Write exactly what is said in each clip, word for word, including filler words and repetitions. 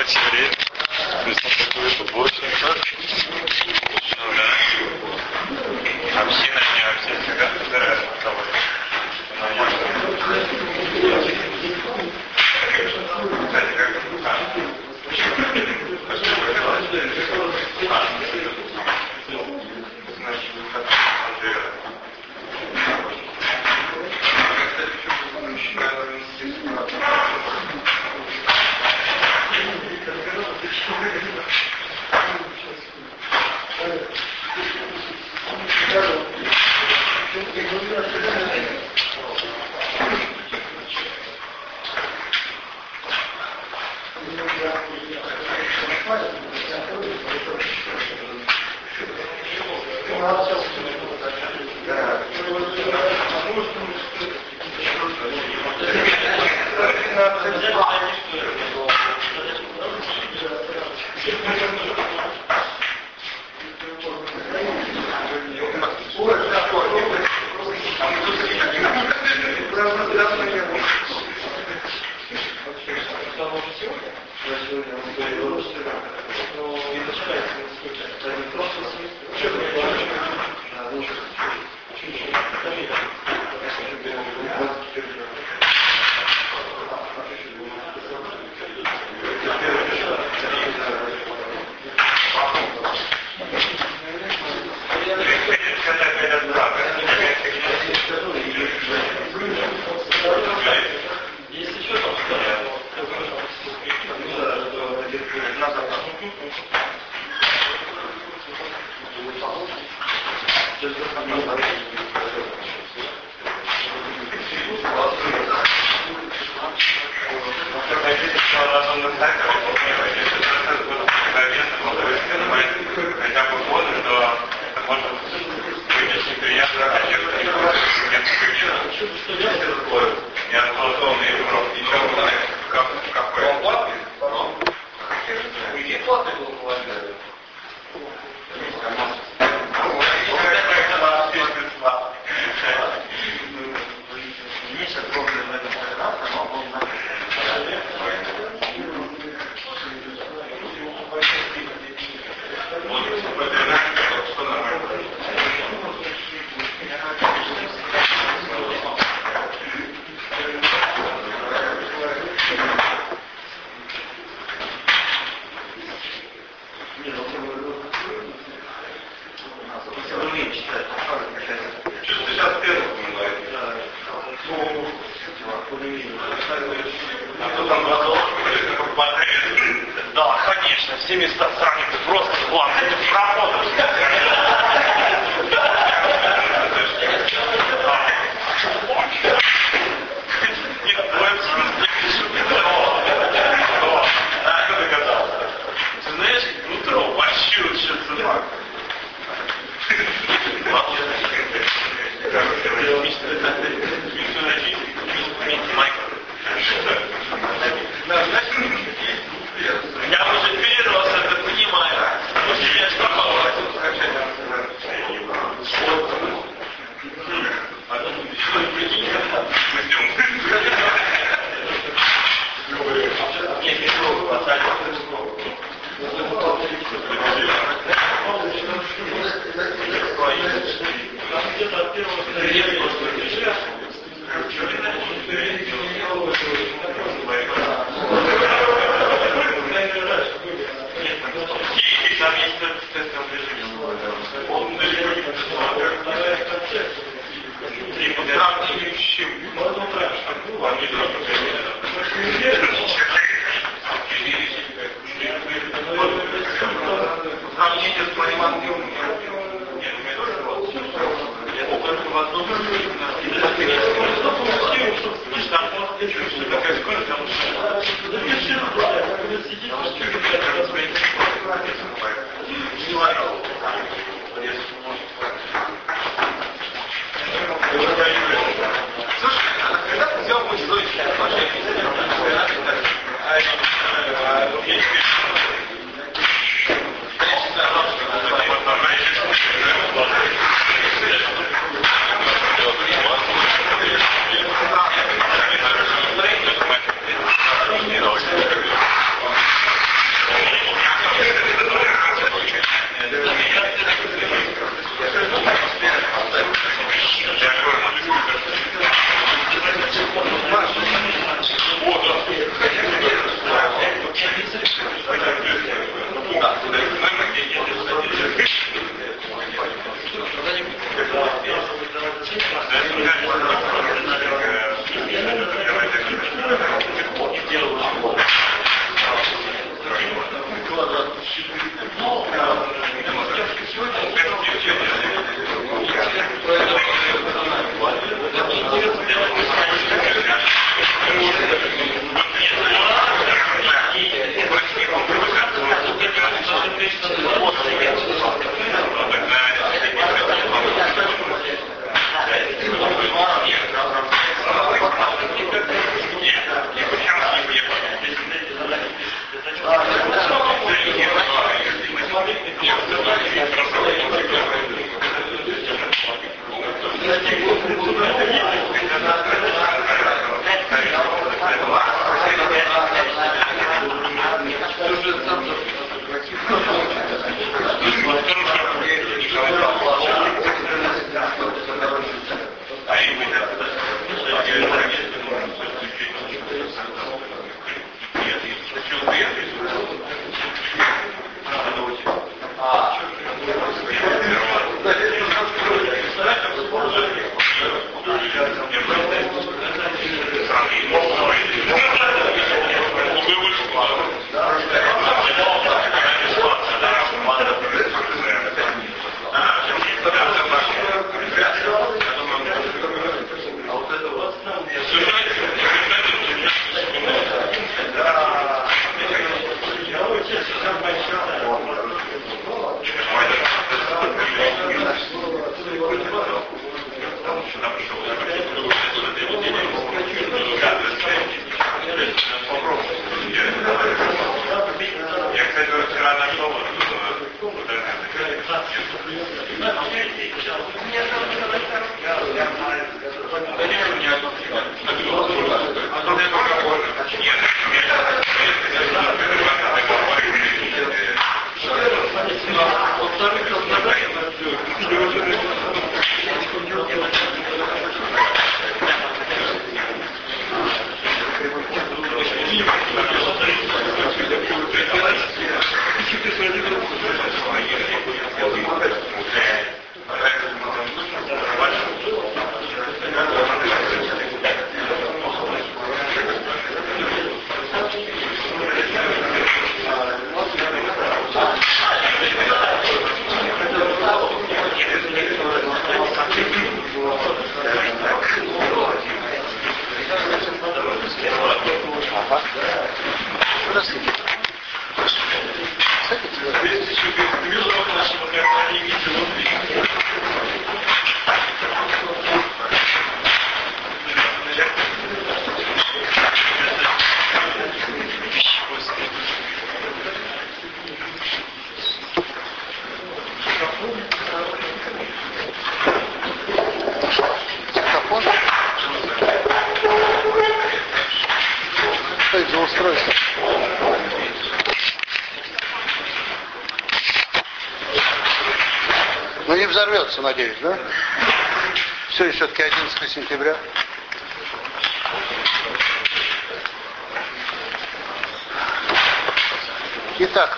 давайте время. Пусть такое побольше. Ну да. Община не община, всегда собирается с тобой. Кстати, как А именно Ну не взорвется, надеюсь, да? Все, все-таки одиннадцатое сентября. Итак,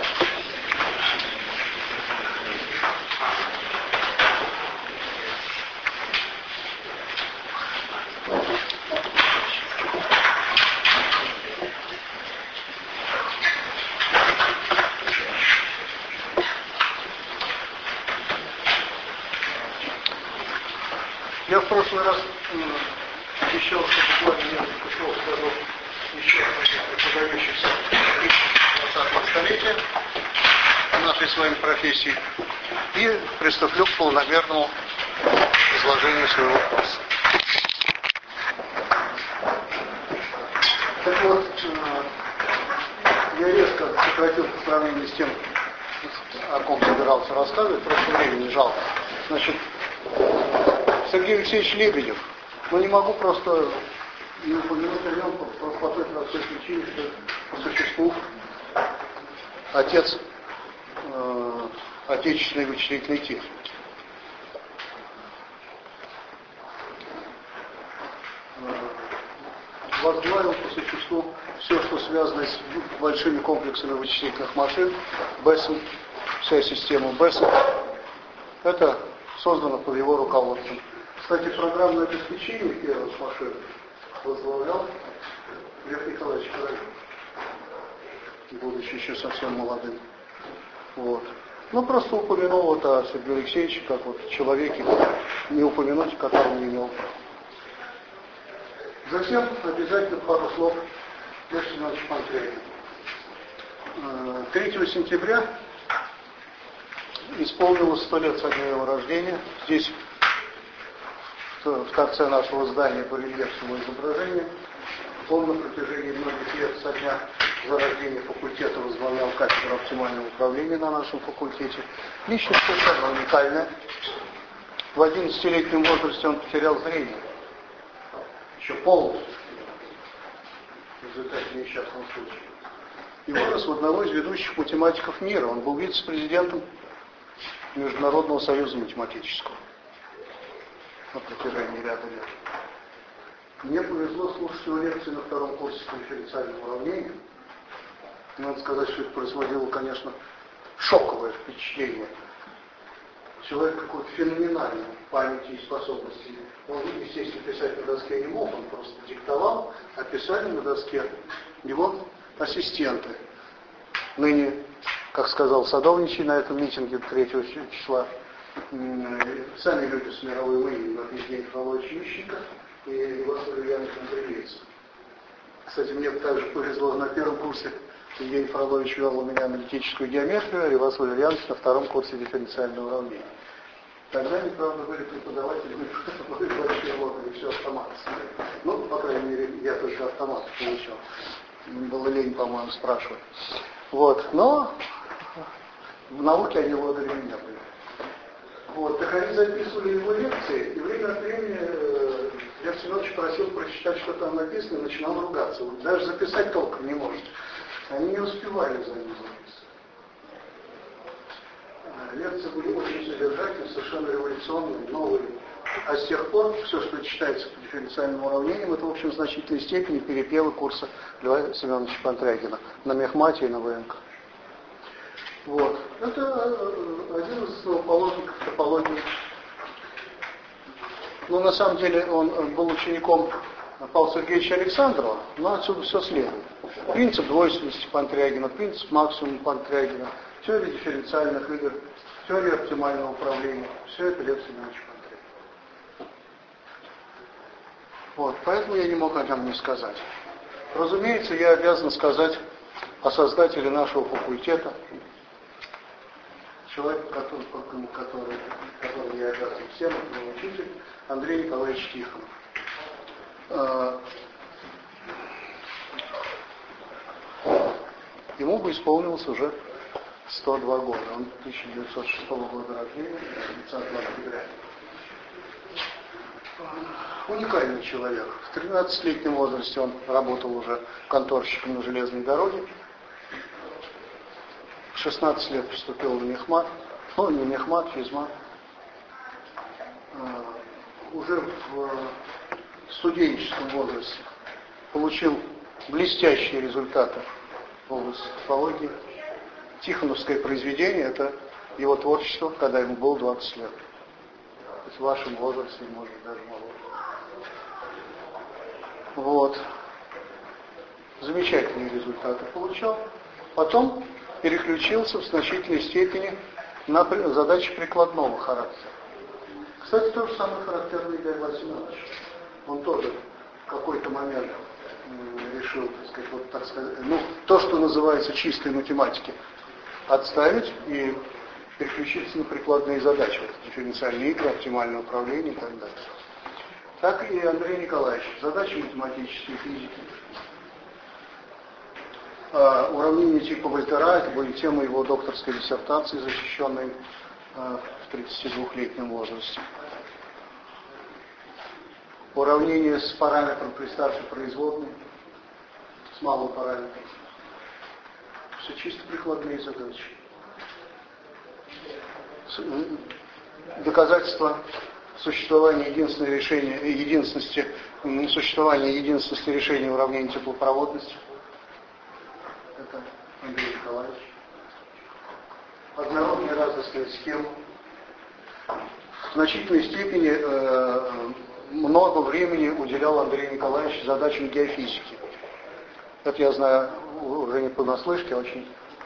я в прошлый раз обещал, что буквально несколько слов скажу еще о подающихся двадцатого столетия нашей с вами профессии и приступлю к полномерному изложению своего вопроса. Так вот, я резко сократил по сравнению с тем, о ком собирался рассказывать, просто времени жалко. Значит, Сергей Алексеевич Лебедев, но не могу просто не упомянуть о нем по той простой причине, что по существу отец э, отечественной вычислительной техники. Возглавил по существу все, что связано с большими комплексами вычислительных машин, БЭСом, вся система БЭСа, это создано под его руководством. Кстати, программное обеспечение первых машин возглавлял Лев Николаевич Королев, будучи еще совсем молодым. Вот. Ну, просто упомянул вот о Сергее Алексеевиче, как вот человеке, не упомянуть, которого не имел права. Затем обязательно пару слов Лев Семенович Панкрейн. третьего сентября исполнилось сто лет со дня его рождения. Здесь в торце нашего здания барельеф с его изображением. Он на протяжении многих лет со дня зарождения факультета возглавлял возглавлял кафедру оптимального управления на нашем факультете. Личность совершенно уникальная. В одиннадцатилетнем возрасте он потерял зрение. Еще полностью. В результате несчастного случая. И вырос в одного из ведущих математиков мира. Он был вице-президентом Международного союза математического на протяжении ряда лет. Мне повезло слушать его лекции на втором курсе по дифференциальному уравнению. Надо сказать, что это производило, конечно, шоковое впечатление. Человек какой-то феноменальный в памяти и способности. Он, естественно, писать на доске не мог, он просто диктовал, а писали на доске его ассистенты. Ныне, как сказал Садовничий на этом митинге третьего числа, сами люди с мировым именем, это Евгений Фролович Ющенко и Василий Янович Андреевец. Кстати, мне также повезло на первом курсе. Евгений Фролович вел у меня аналитическую геометрию, а Ривас Валерьянович на втором курсе дифференциального уравнения. Тогда они, правда, были преподаватели, были большие лоты, и все автоматы. Ну, по крайней мере, я только автомат получил. Было лень, по-моему, спрашивать. Вот, но в науке они лодыри меня были. Вот, так они записывали его лекции, и время от времени Лев Семенович просил прочитать, что там написано, и начинал ругаться. Вот, даже записать толком не может. Они не успевали за ним записывать. Лекции были очень содержательные, совершенно революционные, новые. А с тех пор все, что читается по дифференциальным уравнениям, это в общем в значительной степени перепелы курса Льва Семеновича Пантрягина на мехмате и на ВНК. Вот. Это один из основоположников топологии. Но на самом деле он был учеником Павла Сергеевича Александрова, но отсюда все следует. Принцип двойственности Пантрягина, принцип максимума Пантрягина, теория дифференциальных игр, теория оптимального управления. Все это Лев Семенович Пантрягин. Вот, поэтому я не мог о нем не сказать. Разумеется, я обязан сказать о создателе нашего факультета, человек, который, который, который я обязан всем, это мой учитель, Андрей Николаевич Тихонов. Ему бы исполнилось уже сто два года. Он тысяча девятьсот шестого года рождения, тридцатого октября. Уникальный человек. В тринадцатилетнем возрасте он работал уже конторщиком на железной дороге. В шестнадцать лет поступил на мехмат. Ну, не мехмат, физмат. Уже в студенческом возрасте получил блестящие результаты в области топологии. Тихоновское произведение – это его творчество, когда ему было двадцать лет. То есть в вашем возрасте, может быть, даже моложе. Вот. Замечательные результаты получал. Потом переключился в значительной степени на задачи прикладного характера. Кстати, то же самое характерно и для Льва Семеновича. Он тоже в какой-то момент решил, так сказать, вот, так сказать, ну, то, что называется чистой математикой, отставить и переключиться на прикладные задачи, вот, дифференциальные игры, оптимальное управление и так далее. Так и Андрей Николаевич. Задачи математической физики. А, уравнения типа Вольтера, это были темы его докторской диссертации, защищенной а, в тридцатидвухлетнем возрасте. Уравнение с параметром при старшей производной, с малым параметром. Все чисто прикладные задачи. Доказательство существования единственного решения, единственности, существования единственности решения уравнения теплопроводности. Это Андрей Николаевич. Однородная разностная схема. В значительной степени э, много времени уделял Андрей Николаевич задачам геофизики. Это я знаю уже не понаслышке, а очень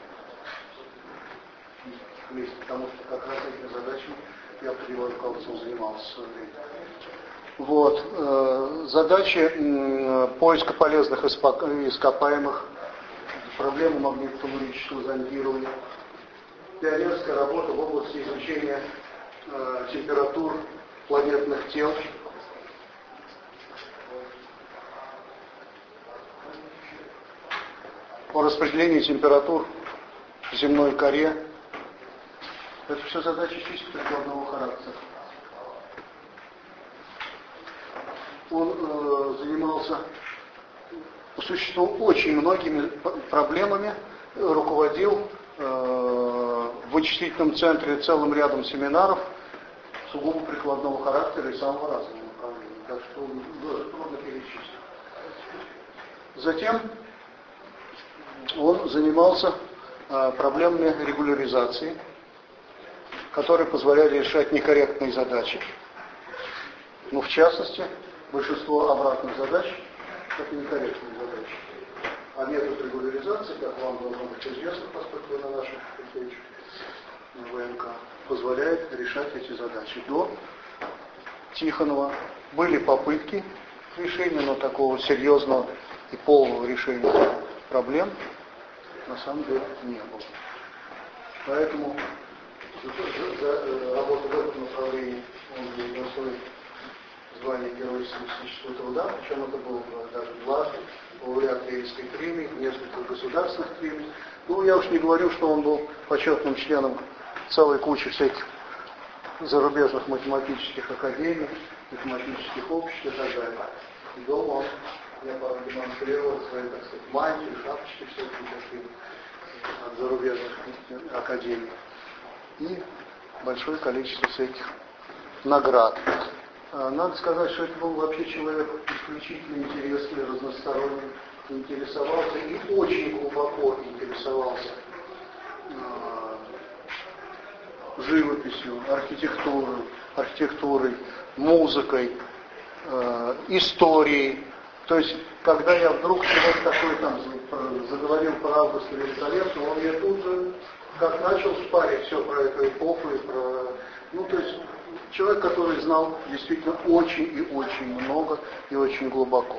близко, потому что как раз этими задачами я под его руководством занимался в свое время. Вот. Э, задачи э, поиска полезных ископаемых, проблемы магнитотелурического зондирования, пионерская работа в области изучения э, температур планетных тел. По распределению температур земной коре. Это все задачи чисто прикладного характера. Он э, занимался по существу очень многими проблемами, руководил э, в вычислительном центре целым рядом семинаров сугубо прикладного характера и самого разного направления. Так что было трудно перечислить. Затем он занимался э, проблемами регуляризации, которые позволяли решать некорректные задачи. Ну, в частности, большинство обратных задач – это некорректные задачи. А метод регуляризации, как вам должно быть известно, поскольку вы на наших встречах на ВНК, позволяет решать эти задачи. До Тихонова были попытки решения, но такого серьезного и полного решения проблем на самом деле не было. Поэтому за, за работу в этом направлении он получил звание Героя Социалистического труда, причем это было даже дважды, лауреат Ленинской премии, несколько государственных премий. Ну, я уж не говорю, что он был почетным членом целой кучи всяких зарубежных математических академий, математических обществ и так далее. И дома он мне продемонстрировал свои, так сказать, мантии, шапочки всякие от зарубежных академий. И большое количество всяких наград. Надо сказать, что это был вообще человек исключительно интересный, разносторонний, интересовался и очень глубоко интересовался э, живописью, архитектурой, архитектурой, музыкой, э, историей. То есть, когда я вдруг человек такой там заговорил про Августа Великолепного, он мне тут же как начал спарить все про эту эпоху и про... Ну, то есть, человек, который знал действительно очень и очень много и очень глубоко.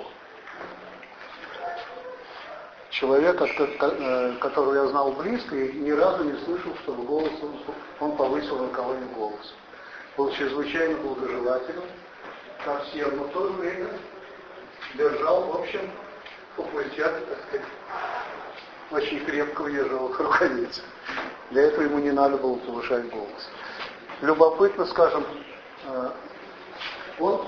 Человек, которого я знал близко, и ни разу не слышал, чтобы голос он повысил на кого-нибудь голос. Был чрезвычайно благожелателен ко всем, но в то же время держал, в общем, факультет, так сказать, очень крепкого ежовых рукавиц. Для этого ему не надо было повышать голос. Любопытно, скажем, он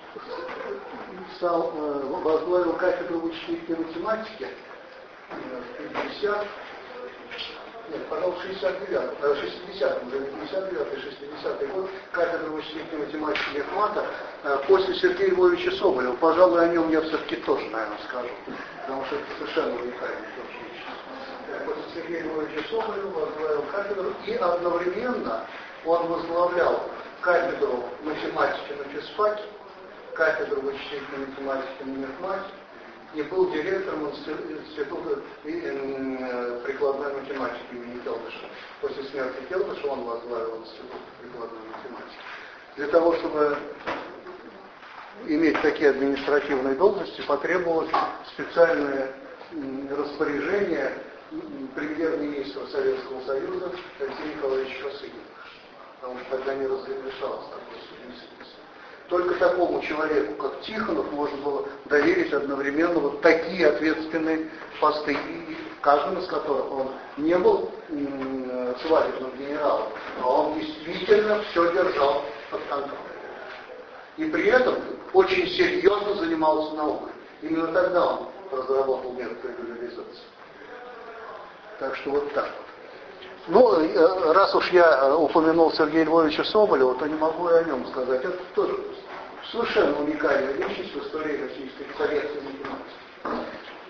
стал, возглавил кафедру вычислительной математики в пятидесятом, нет, пожалуй, в шестьдесят девятом, шестидесятом, уже пятьдесят девятый, шестидесятый год, кафедра вычислительной математики Мехмата после Сергея Львовича Соболева. Пожалуй, о нем я все-таки тоже, наверное, скажу, потому что это совершенно уникальный случай. После Сергея Львовича Соболева возглавил кафедру и одновременно он возглавлял кафедру математики на физфаке, кафедру вычислительной математики на Мехмате и был директором института прикладной математики имени Келдыша. После смерти Келдыша он возглавил институт прикладной математики. Для того, чтобы иметь такие административные должности, потребовалось специальное распоряжение премьер-министра Советского Союза Алексея Николаевича Косыгина. Потому что тогда не разрешалось такое совместительство. Только такому человеку, как Тихонов, можно было доверить одновременно вот такие ответственные посты, и каждым из которых он не был м- свадебным генералом, а он действительно все держал под контролем. И при этом очень серьезно занимался наукой. Именно тогда он разработал метод регуляризации. Так что вот так вот. Ну, раз уж я упомянул Сергея Львовича Соболева, то не могу и о нем сказать. Это тоже совершенно уникальная личность в истории российской советской математики.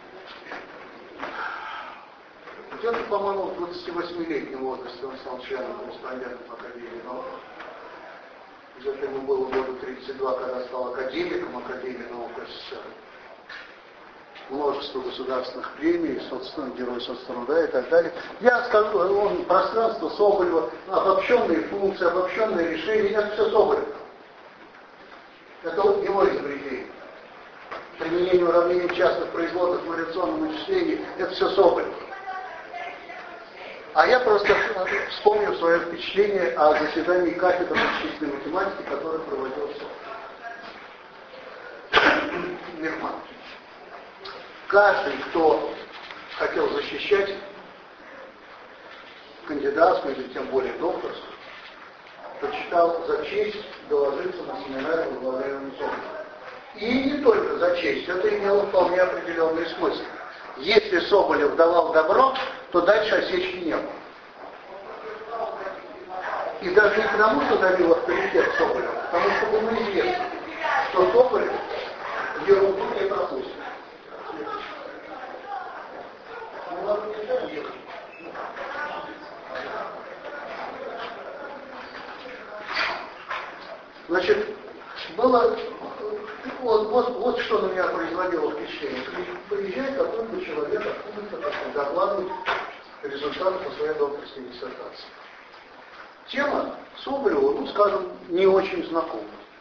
Где-то, по-моему, в двадцативосьмилетнем возрасте он стал членом корреспондентом Академии наук. Где-то ему было года тридцать два, когда стал академиком Академии наук СССР. Множество государственных премий, герой соцтруда и так далее. Я скажу, он, пространство Соболева, обобщенные функции, обобщенные решения, это все Соболев. Это вот его изобретение. Применение уравнений частных производных в вариационном вычислении, это все Соболев. А я просто вспомнил свое впечатление о заседании кафедры вычислительной математики, которое проводился Мехмат. Каждый, кто хотел защищать кандидатскую или тем более докторскую, почитал за честь доложиться на семинаре возглавляемом Соболевым. И не только за честь, это имело вполне определенный смысл. Если Соболев давал добро, то дальше осечки не было. И даже не потому, что давил авторитет Соболева, потому что было известно, что Соболев ерунду не пропустит. Ну ладно, нельзя ехать. Значит, было, вот, вот, вот что на меня производило впечатление. Приезжает какой-то человек, откуда-то докладывает результаты по своей докторской диссертации. Тема Соболева, ну, скажем, не очень знакома.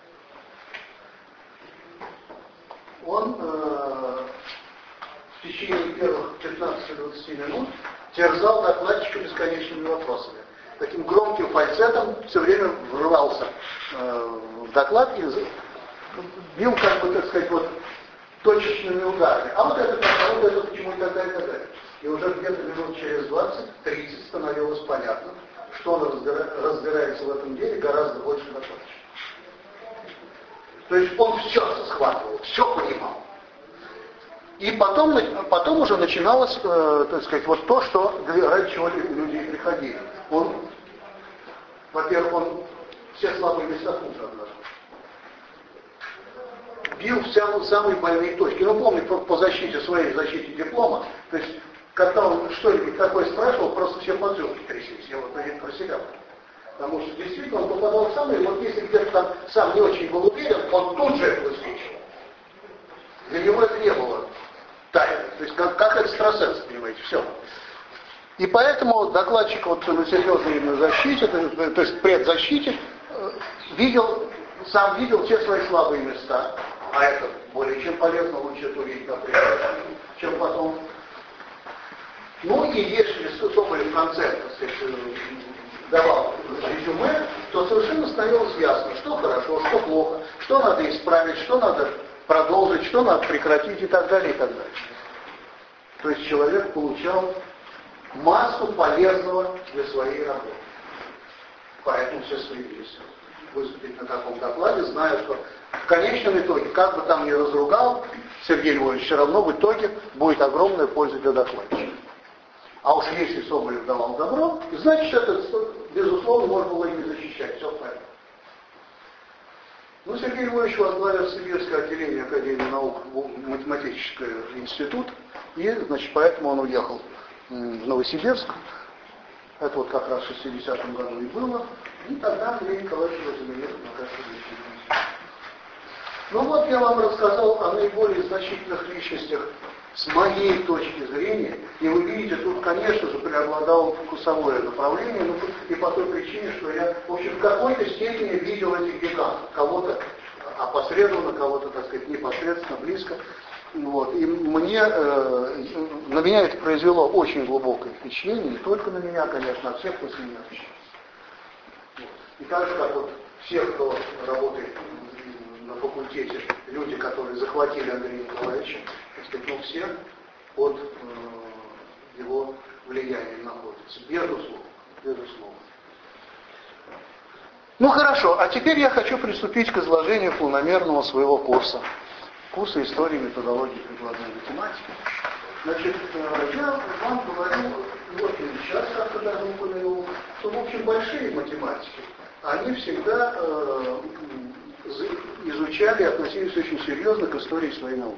Он э, в течение первых пятнадцати-двадцати минут терзал докладчика бесконечными вопросами. Таким громким фальцетом все время врывался э, в доклад и бил, как бы, так сказать, вот точечными ударами. А вот это, а вот это почему и так далее, и так далее. И уже где-то минут через двадцать-тридцать становилось понятно, что он разбирается в этом деле гораздо больше докладчика. То есть он все схватывал, все понимал. И потом, потом уже начиналось, э, так сказать, вот то, что ради чего люди приходили. Он, во-первых, он все слабые места тут же обнажил. Бил в самые больные точки. Ну, помню, по, по защите своей, защите диплома, то есть, когда он что-нибудь такое спрашивал, просто все поджилки тряслись. Я вот про себя. Потому что действительно он попадал в самые, вот если где-то там сам не очень был уверен, он тут же это высвечивал. Для него это не было тайны. То есть как, как экстрасенс, понимаете, все. И поэтому докладчик вот на серьезной именно защите, то, то есть предзащите, видел, сам видел все свои слабые места, а это более чем полезно, лучше это увидеть например, чем потом. Ну и если Соболев в конце, так сказать, давал резюме, то совершенно становилось ясно, что хорошо, что плохо, что надо исправить, что надо продолжить, что надо прекратить и так далее, и так далее. То есть человек получал массу полезного для своей работы. Поэтому все стремились выступить на таком докладе, зная, что в конечном итоге, как бы там ни разругал Сергей Львович, все равно в итоге будет огромная польза для докладчика. А уж если Соболев давал добро, значит, это, безусловно, можно было и не защищать. Все правильно. Ну, Сергей Львович возглавил Сибирское отделение Академии наук, математический институт, и, значит, поэтому он уехал в Новосибирск. Это вот как раз в шестидесятом году и было. И тогда Андрей Николаевич его заменил на кафедре истории. Ну вот я вам рассказал о наиболее значительных личностях с моей точки зрения, и вы видите, тут, конечно же, преобладало вкусовое направление, ну, и по той причине, что я, в общем, в какой-то степени видел этих гигантов, кого-то опосредованно, кого-то, так сказать, непосредственно, близко. Вот. И мне, э, на меня это произвело очень глубокое впечатление, не только на меня, конечно, а всех после меня. Вот. И так же, как вот все, кто работает на факультете, люди, которые захватили Андрея Николаевича, так сказать, ну, все под э, его влиянием находятся. Безусловно, безусловно. Ну хорошо, а теперь я хочу приступить к изложению планомерного своего курса. Курса истории и методологии прикладной математики. Значит, э, я вам говорю, вот и сейчас, как я даже упомянул, что, в общем, большие математики, они всегда э, изучали и относились очень серьезно к истории своей науки.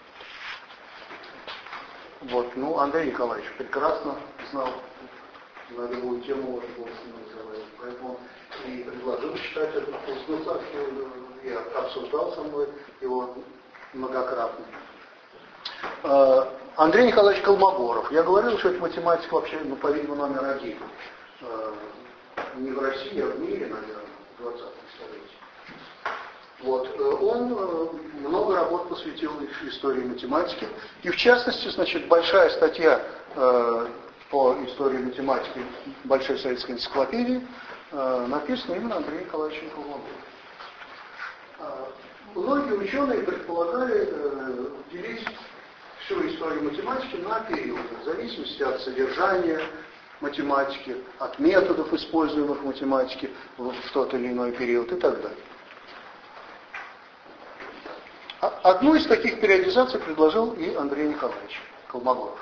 Вот, ну, Андрей Николаевич прекрасно знал, на любую тему можно было с ним разговаривать, поэтому и предложил читать этот курс, ну, так, и обсуждал со мной его многократно. Андрей Николаевич Колмогоров. Я говорил, что это математик вообще, ну, по-видимому, номер один. Не в России, а в мире, наверное, в двадцатом столетии. Вот. Он много работ посвятил истории математики. И в частности, значит, большая статья э, по истории математики Большой советской энциклопедии э, написана именно Андреем Николаевичем Колмогоровым. Многие ученые предполагали э, делить всю историю математики на периоды, в зависимости от содержания, математики, от методов, используемых в математике в тот или иной период и так далее. Одну из таких периодизаций предложил и Андрей Николаевич Колмогоров.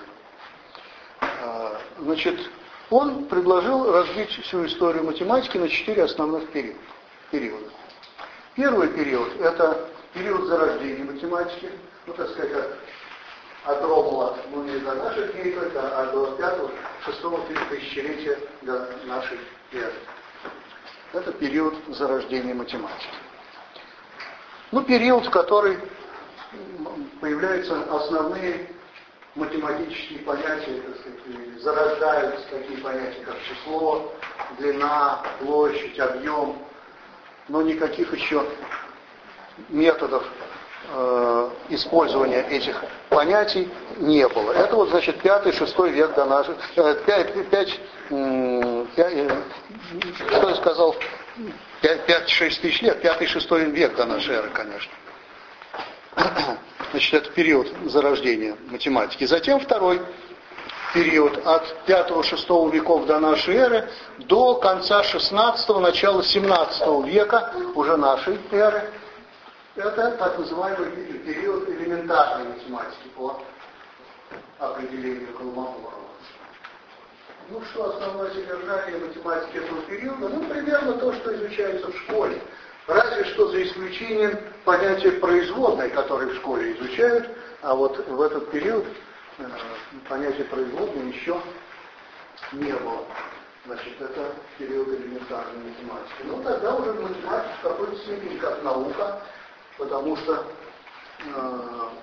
Значит, он предложил разбить всю историю математики на четыре основных периода. Первый период – это период зарождения математики, ну, так сказать, от, от Ромула, ну, не до наших дней только, а до пятого-шестого тысячелетия до нашей эры. Это период зарождения математики. Ну, период, в который появляются основные математические понятия, так сказать, зарождаются такие понятия, как число, длина, площадь, объем, но никаких еще методов э, использования этих понятий не было. Это вот, значит, пятый-шестой век до нашей... Э, пять, пять, э, пять, э, что я сказал? пять-шесть тысяч лет, пятый-шестой век до нашей эры, конечно. Значит, это период зарождения математики. Затем второй период от пятого-шестого веков до нашей эры до конца шестнадцатого, начала семнадцатого века уже нашей эры. Это так называемый период элементарной математики по определению Колмогорова. Ну что основное содержание математики этого периода? Ну, примерно то, что изучается в школе. Разве что за исключением понятия производной, которое в школе изучают, а вот в этот период э, понятия производной еще не было. Значит, это период элементарной математики. Ну, тогда уже математика в какой-то степени как наука, потому что э,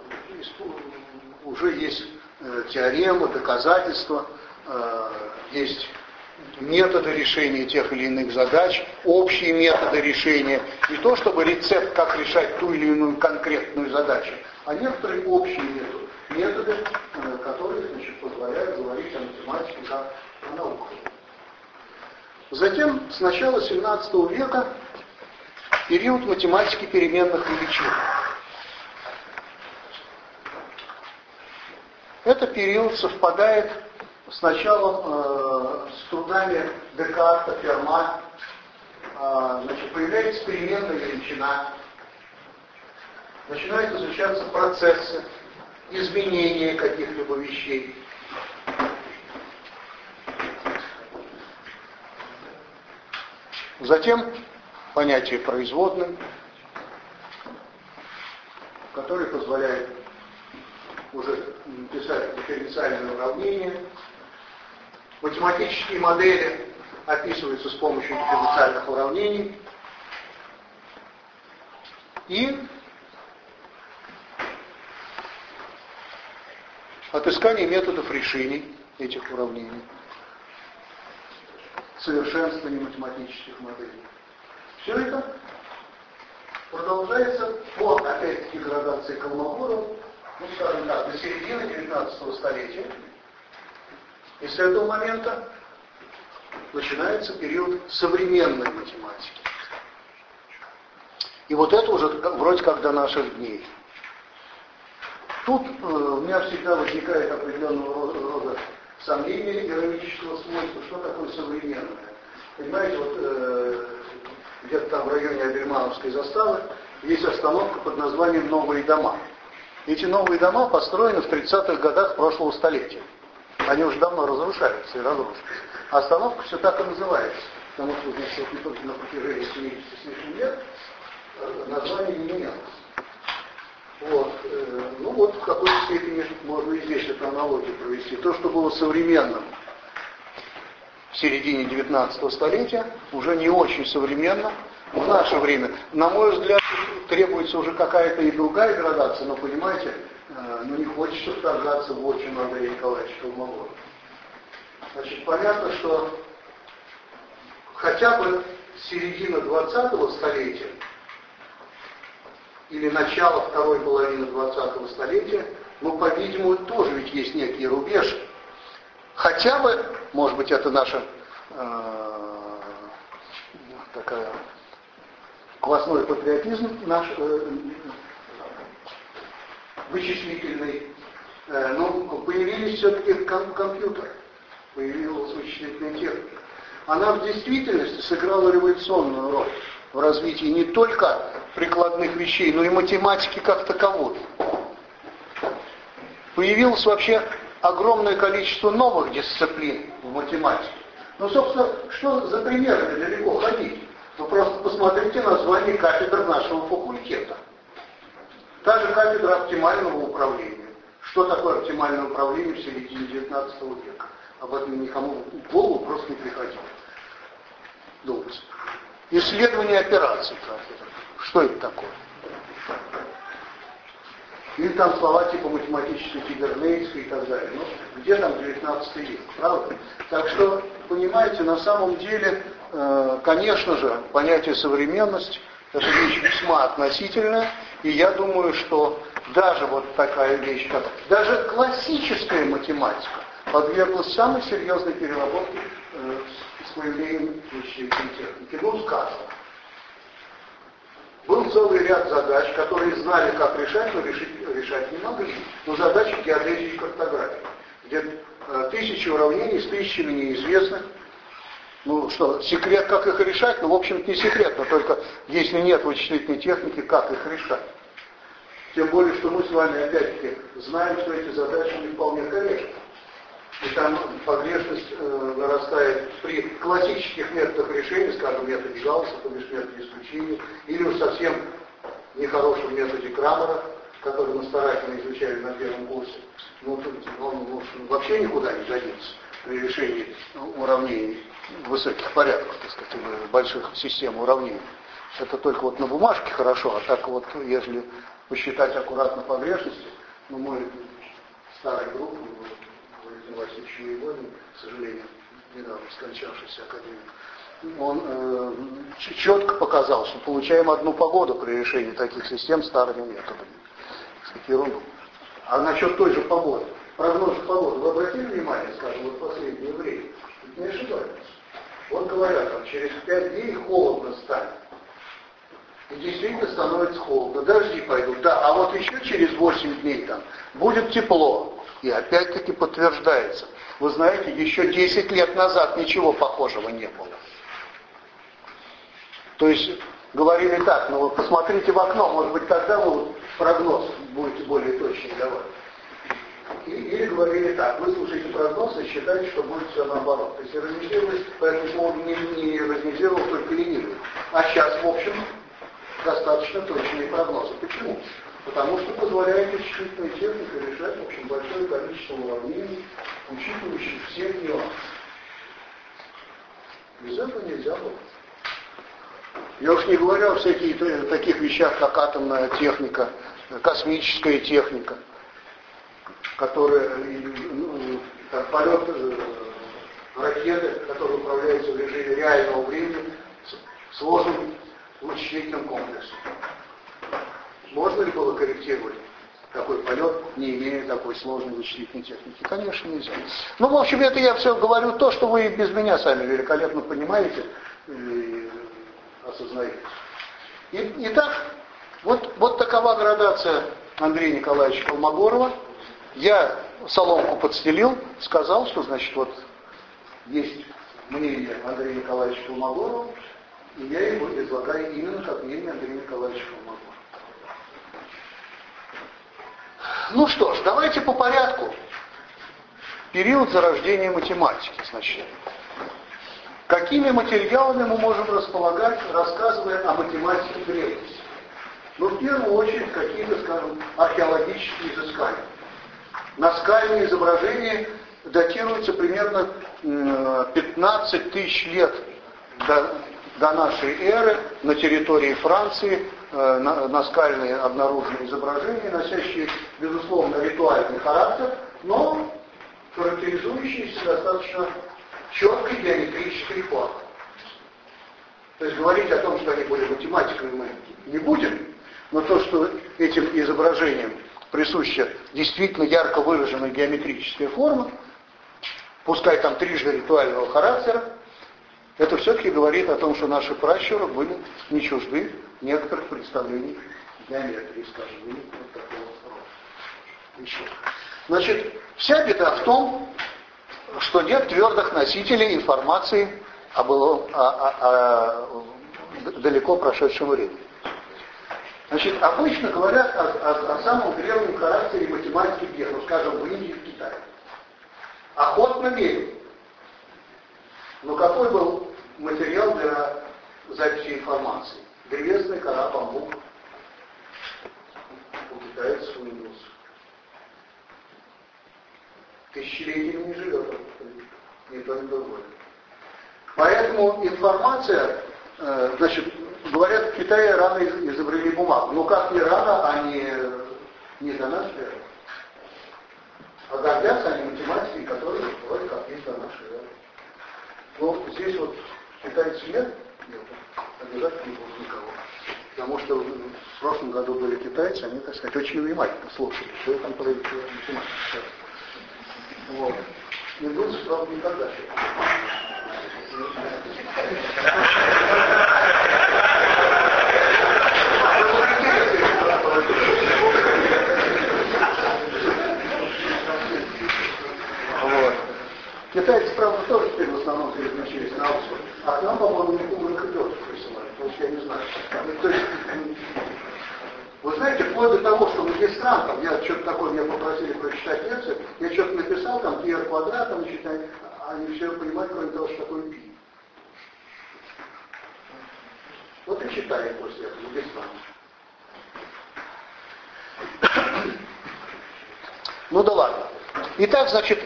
уже есть э, теоремы, доказательства, э, есть методы решения тех или иных задач, общие методы решения, не то чтобы рецепт, как решать ту или иную конкретную задачу, а некоторые общие методы, методы, которые, значит, позволяют говорить о математике как о науке. Затем, с начала семнадцатого века, период математики переменных величин. Этот период совпадает с началом, э, с трудами Декарта, Ферма, э, значит, появляется переменная величина, начинают изучаться процессы, изменения каких-либо вещей. Затем понятие производной, которое позволяет уже писать дифференциальные уравнения. Математические модели описываются с помощью дифференциальных уравнений. И отыскание методов решений этих уравнений. Совершенствование математических моделей. Все это продолжается по, опять-таки, градации Колмогорова, ну, скажем так, до середины девятнадцатого столетия. И с этого момента начинается период современной математики. И вот это уже вроде как до наших дней. Тут э, у меня всегда возникает определенного рода сомнения иронического свойства, что такое современное. Понимаете, вот э, где-то там в районе Абельмановской заставы есть остановка под названием «Новые дома». Эти новые дома построены в тридцатых годах прошлого столетия. Они уже давно разрушаются и разрушены. А остановка все так и называется. Потому что, значит, на протяжении семидесяти с лишним лет название не менялось. Вот. Ну вот в какой-то степени можно и здесь эту аналогию провести. То, что было современным в середине девятнадцатого столетия, уже не очень современно в наше время. На мой взгляд, требуется уже какая-то и другая градация, но, понимаете, ну не хочется вторгаться в отчину Андрея Николаевича Колмогорова. Значит, понятно, что хотя бы середина двадцатого столетия или начало второй половины двадцатого столетия, ну, по-видимому, тоже ведь есть некий рубеж. Хотя бы, может быть, это наша э, такая классной патриотизм наш э, вычислительный, э, но появились все-таки ком- компьютеры. появилась вычислительная техника. Она в действительности сыграла революционную роль в развитии не только прикладных вещей, но и математики как таковой. Появилось вообще огромное количество новых дисциплин в математике. Ну, собственно, что за примеры далеко ходить? Вы просто посмотрите название кафедр нашего факультета. Та же кафедра оптимального управления. Что такое оптимальное управление в середине девятнадцатого века? Об этом никому в голову просто не приходило думать. Исследование операций кафедр. Что это такое? Или там слова типа математической кибернетики и так далее. Ну, где там девятнадцатый век, правда? Так что, понимаете, на самом деле, э, конечно же, понятие современность — это вещь весьма относительная, и я думаю, что даже вот такая вещь, как даже классическая математика, подверглась самой серьезной переработке э, с появлением вычислительной техники. Ну, скажем, был целый ряд задач, которые знали, как решать, но решить, решать не могли. Но задачи геодезии и картографии, где э, тысячи уравнений с тысячами неизвестных. Ну что, секрет, как их решать? Ну, в общем-то, не секрет, но только если нет вычислительной техники, как их решать. Тем более, что мы с вами, опять-таки, знаем, что эти задачи не вполне корректны. И там погрешность э, нарастает при классических методах решения, скажем, методе Гаусса, то бишь методе исключения, или уж совсем нехорошем методе Крамера, который мы старательно изучали на первом курсе. Ну, тут он, он вообще никуда не годится при решении уравнений высоких порядков, так сказать, больших систем уравнений. Это только вот на бумажке хорошо, а так вот, если посчитать аккуратно погрешности, ну, мой старый друг, Валентин Васильевич Воеводин, к сожалению, недавно скончавшийся академик, он э, четко показал, что получаем одну погоду при решении таких систем старыми методами. Кстати, ерунду. А насчет той же погоды, прогноз погоды, вы обратили внимание, скажем, вот в последнее время, не ошибайтесь. Вот говорят, там, через пять дней холодно станет. И действительно становится холодно, дожди пойдут. Да, а вот еще через восемь дней там будет тепло. И опять-таки подтверждается. Вы знаете, еще десять лет назад ничего похожего не было. То есть говорили так, ну вот посмотрите в окно, может быть тогда вы прогноз будете более точный давать. И, или говорили так, вы слушаете прогноз и считаете, что будет все наоборот. То есть иронизировались, по этому поводу не, не иронизировал только ленивый. А сейчас, в общем, достаточно точные прогнозы. Почему? Потому что позволяет вычислительная техника решать, в общем, большое количество уравнений, учитывающих все нюансы. Без этого нельзя было. Я уж не говорю о всяких таких вещах, как атомная техника, космическая техника, которая, ну, как полет ракеты, которые управляются в режиме реального времени, сложным вычислительным комплексом. Можно ли было корректировать такой полет, не имея такой сложной вычислительной техники? Конечно, нельзя. Ну, в общем, это я все говорю то, что вы без меня сами великолепно понимаете и осознаете. И, итак, вот, вот такова градация Андрея Николаевича Холмогорова. Я соломку подстелил, сказал, что, значит, вот есть мнение Андрея Николаевича Холмогорова, и я его излагаю именно как мнение Андрея Николаевича Холмогорова. Ну что ж, давайте по порядку. Период зарождения математики сначала. Какими материалами мы можем располагать, рассказывая о математике древности? Ну, в первую очередь, какие-то, скажем, археологические изыскания. Наскальные изображения датируются примерно пятнадцать тысяч лет до, до нашей эры на территории Франции. Наскальные обнаруженные изображения, носящие, безусловно, ритуальный характер, но характеризующиеся достаточно четкой геометрической формой. То есть говорить о том, что они были математиками, мы не будем, но то, что этим изображениям присуща действительно ярко выраженная геометрическая форма, пускай там трижды ритуального характера, это все-таки говорит о том, что наши пращуры были не чужды некоторых представлений геометрии, скажем, или вот такого рода. Еще. Значит, вся беда в том, что нет твердых носителей информации о, былом, о, о, о далеко прошедшем времени. Значит, обычно говорят о, о, о самом древнем характере математики где, ну, скажем, в Индии и в Китае. Охотно верю. Но какой был материал для записи информации? Древесная кора, бамбук. У китайцев, у индусов. Тысячелетиями не живет, никто не другой. Поэтому информация, э, значит, говорят, в Китае рано изобрели бумагу. Но как не рано, а не, не до нас эры. А гордятся они математикой, которые вроде как есть до нашей эры. Но здесь вот китайцев нет, нет, обижать не буду никого. Потому что в прошлом году были китайцы, они, так сказать, очень внимательно слушали, что я там про математику. Вот. Индусы, правда, никогда. Вот. Китайцы, правда, тоже теперь в основном переключились на аутсорс. А к нам, по-моему, не умных идиотов присылали, потому что я не знаю. То есть, вы знаете, вплоть до того, что магистрант, там, я что-то такое, меня попросили прочитать лекцию, я что-то написал, там, пи эр квадратом, значит, они, они все понимают, кроме того, что такое пи. Вот и читаю после этого, магистрант. Ну да ладно. Итак, значит,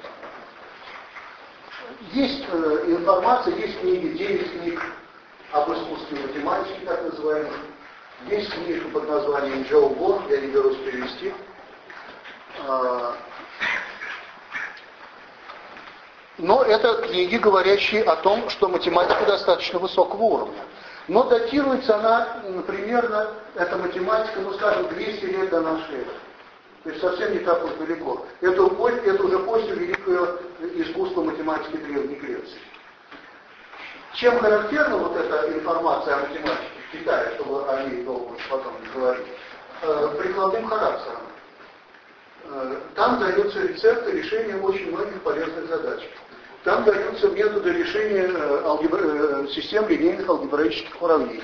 есть э, информация, есть книги, девять книг об искусстве математики, так называемых. Есть книга под названием Джоу Бор, я не берусь перевести. Но это книги, говорящие о том, что математика достаточно высокого уровня. Но датируется она, примерно, эта математика, ну скажем, двести лет до нашей эры. То есть совсем не так уж далеко. Это, это уже после великого искусства математики Древней Греции. Чем характерна вот эта информация о математике в Китае, чтобы о ней долго потом не говорить, э, прикладным характером. Э, там даются рецепты решения очень многих полезных задач. Там даются методы решения э, алгебра, э, систем линейных алгебраических уравнений.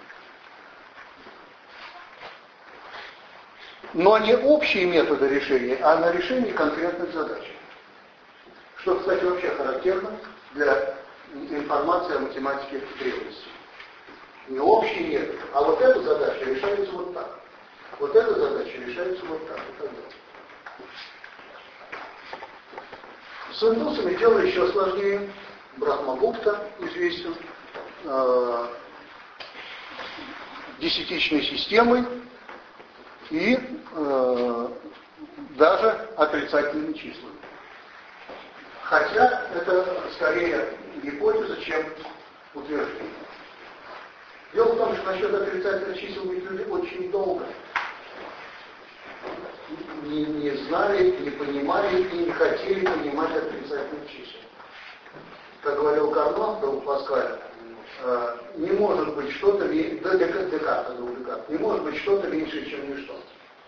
Но не общие методы решения, а на решение конкретных задач. Что, кстати, вообще характерно для информации о математике древности. Не общий метод, а вот эта задача решается вот так. Вот эта задача решается вот так. Вот так. С индусами дело еще сложнее. Брахмагупта известен э, десятичной системой и э, даже отрицательными числами. Хотя это скорее гипотеза, чем утверждение. Дело в том, что насчет отрицательных чисел ведь люди очень долго не, не знали, не понимали и не хотели понимать отрицательных чисел. Как говорил Карно, друг Паскаля, э, не может быть что-то, Декарта, друг Декарта, не может быть что-то меньше, чем ничто.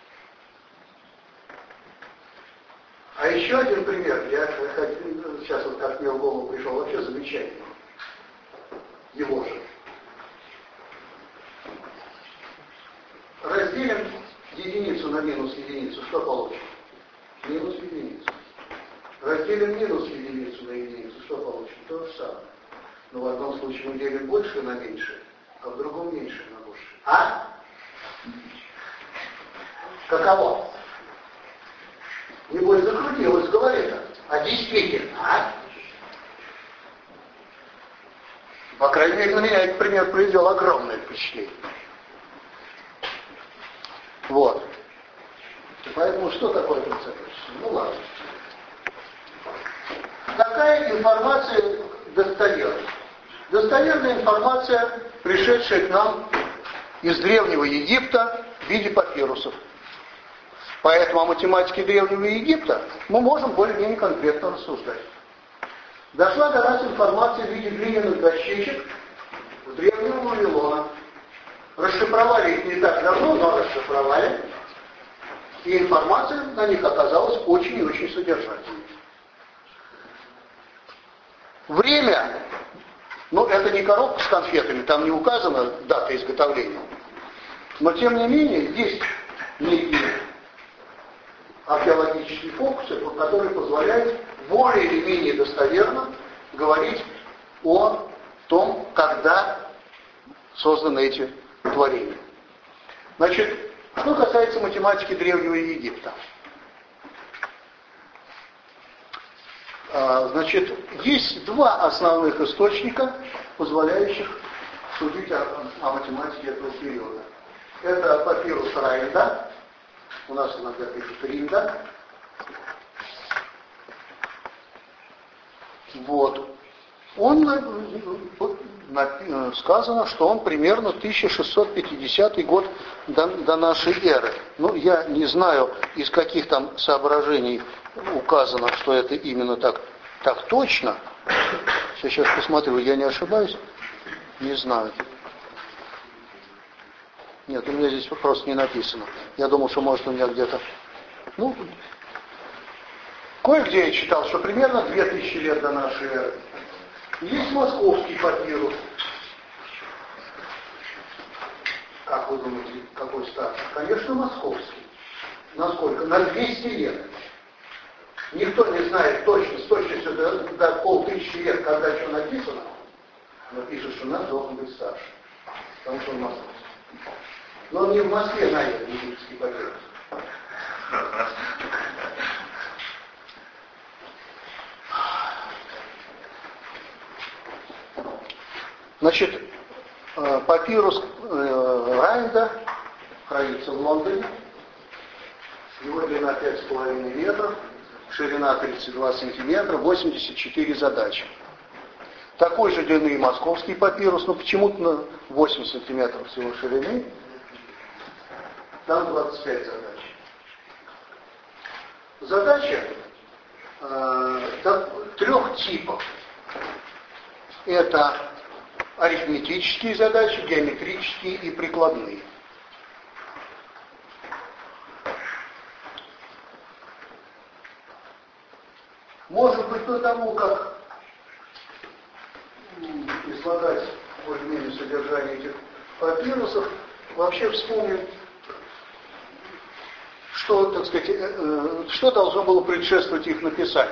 А еще один пример, я сейчас вот как мне в голову пришел, вообще замечательный. Его же. Разделим единицу на минус единицу, что получим? Минус единицу. Разделим минус единицу на единицу, что получим? То же самое. Но в одном случае мы делим больше на меньше, а в другом меньше на больше. А? Каково? Небось закрутилось в голове-то. А действительно, а? По крайней мере, на меня этот пример произвел огромное впечатление. Вот. Поэтому что такое отрицательное число? Ну ладно. Какая информация достоверна? Достоверная информация, пришедшая к нам из Древнего Египта в виде папирусов. Поэтому о математике Древнего Египта мы можем более-менее конкретно рассуждать. Дошла до нас информация в виде глиняных дощечек в Древнего Вавилона. Расшифровали их не так давно, но расшифровали. И информация на них оказалась очень и очень содержательной. Время, ну это не коробка с конфетами, там не указана дата изготовления. Но тем не менее есть некие археологические фокусы, которые позволяют более или менее достоверно говорить о том, когда созданы эти творения. Значит, что касается математики Древнего Египта. Значит, есть два основных источника, позволяющих судить о, о математике этого периода. Это папирус Райнда, у нас иногда пишут Ринда. Вот. Он, сказано, что он примерно тысяча шестьсот пятидесятый год до, до нашей эры. Ну, я не знаю, из каких там соображений указано, что это именно так, так точно. Сейчас посмотрю, я не ошибаюсь? Не знаю. Нет, у меня здесь просто не написано. Я думал, что может у меня где-то... Ну, кое-где я читал, что примерно две тысячи лет до нашей эры. Есть московский папирус. Как вы думаете, какой старше? Конечно, московский. Насколько? На двести лет. Никто не знает точно, с точностью до, до полтысячи лет, когда что написано, но пишет, что нас должен быть старше. Потому что он московский. Но он не в Москве найден египетский папирус. Значит, папирус Райнда хранится в Лондоне. Его длина пять с половиной метров, ширина тридцать два сантиметра, восемьдесят четыре задачи. Такой же длины и московский папирус, но почему-то на восемь сантиметров всего ширины. Там двадцать пять задач. Задача э, трех типов. Это арифметические задачи, геометрические и прикладные. Может быть, по тому, как излагать более-менее содержание этих папирусов, вообще вспомним, что, так сказать, что должно было предшествовать их написанию.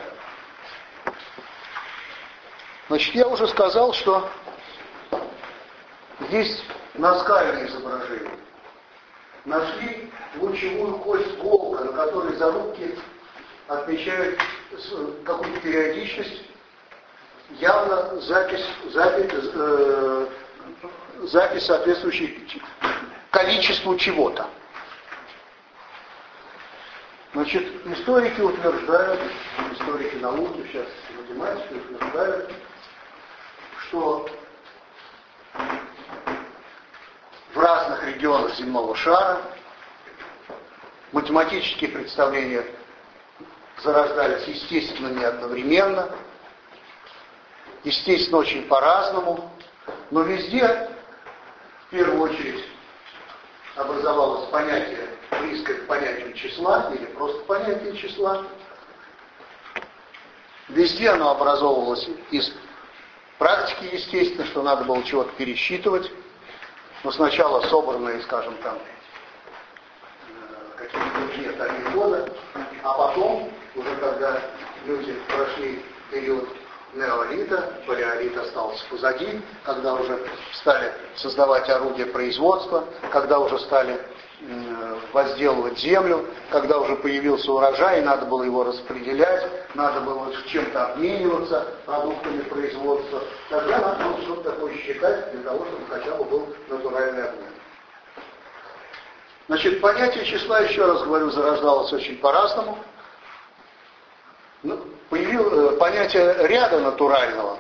Значит, я уже сказал, что есть наскальные изображения. Нашли лучевую кость волка, на которой зарубки отмечают какую-то периодичность, явно запись, запись, э, запись соответствующей количеству чего-то. Значит, историки утверждают, историки науки, в частности математики, утверждают, что в разных регионах земного шара математические представления зарождались, естественно, не одновременно, естественно, очень по-разному, но везде, в первую очередь, образовалось понятие, близкое к понятию числа, или просто понятие числа. Везде оно образовывалось из практики, естественно, что надо было чего-то пересчитывать, но сначала собранные, скажем, там, какие-то нужные такие года, а потом, уже когда люди прошли период неолита, палеолит остался позади, когда уже стали создавать орудия производства, когда уже стали э, возделывать землю, когда уже появился урожай, надо было его распределять, надо было чем-то обмениваться продуктами производства, тогда надо было что-то такое считать для того, чтобы хотя бы был натуральный обмен. Значит, понятие числа, еще раз говорю, зарождалось очень по-разному. Ну, появилось понятие ряда натурального.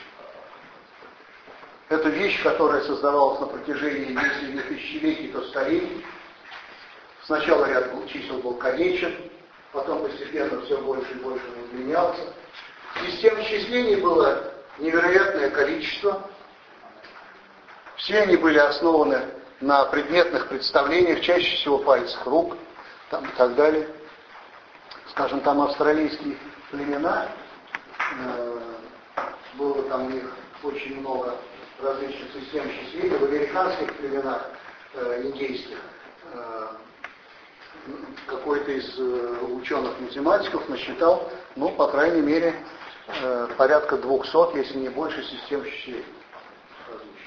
Это вещь, которая создавалась на протяжении, если не тысячелетий, то столетий. Сначала ряд чисел был конечен, потом постепенно все больше и больше удлинялся. Систем счислений было невероятное количество. Все они были основаны на предметных представлениях, чаще всего пальцах рук там, и так далее. Скажем, там австралийские племена, э, было там у них очень много различных систем счисления. В американских племенах э, индейских э, какой-то из э, ученых-математиков насчитал, ну, по крайней мере, э, порядка двухсот, если не больше, систем счисления различных.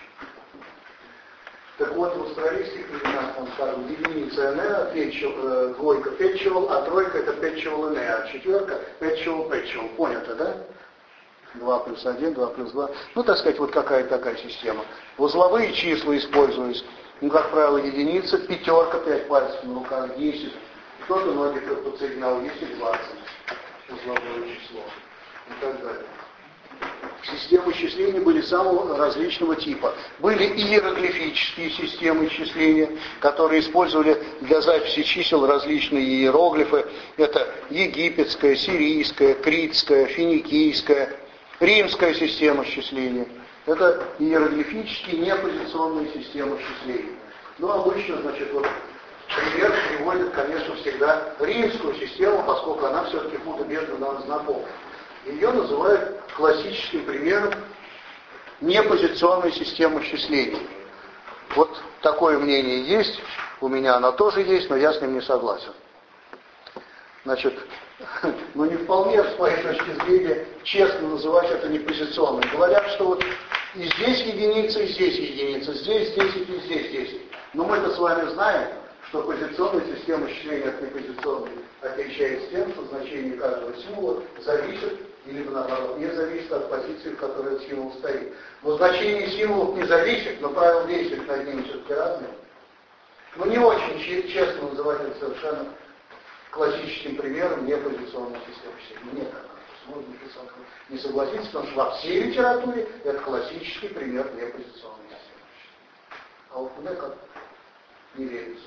Так вот, в австралийских племенах, там, скажем, единица эн, э, двойка петчевал, а тройка это петчевал эн, а четверка петчевал петчевал. Понято, да? два плюс один, два плюс два. Ну, так сказать, вот какая-то такая система. Узловые числа используются. Ну, как правило, единица, пятерка, пять пальцев на руках, десять. Кто-то ноги подсоединял, десять, двадцать. Узловое число. И так далее. Системы счисления были самого различного типа. Были иероглифические системы счисления, которые использовали для записи чисел различные иероглифы. Это египетская, сирийская, критская, финикийская, римская система счисления. Это иероглифические неоппозиционные системы счисления. Но обычно, значит, вот пример приводит, конечно, всегда римскую систему, поскольку она все-таки худо-бедно нам знакома. Ее называют классическим примером непозиционной системы счисления. Вот такое мнение есть, у меня оно тоже есть, но я с ним не согласен. Значит, ну не вполне, с моей точки зрения, честно называть это непозиционным. Говорят, что вот и здесь единица, и здесь единица, здесь десять, и здесь десять. Но мы-то с вами знаем, что позиционная система счисления от непозиционной отличается тем, что значение каждого символа зависит, или наоборот, не зависит от позиции, в которой этот символ стоит. Но значение символов не зависит, но правила действия над ними все-таки разные. Но не очень честно называть это совершенно классическим примером непозиционной системы счисления. Мне так кажется, можно не согласиться, потому что во всей литературе это классический пример непозиционной системы счисления. А вот мне как не верится.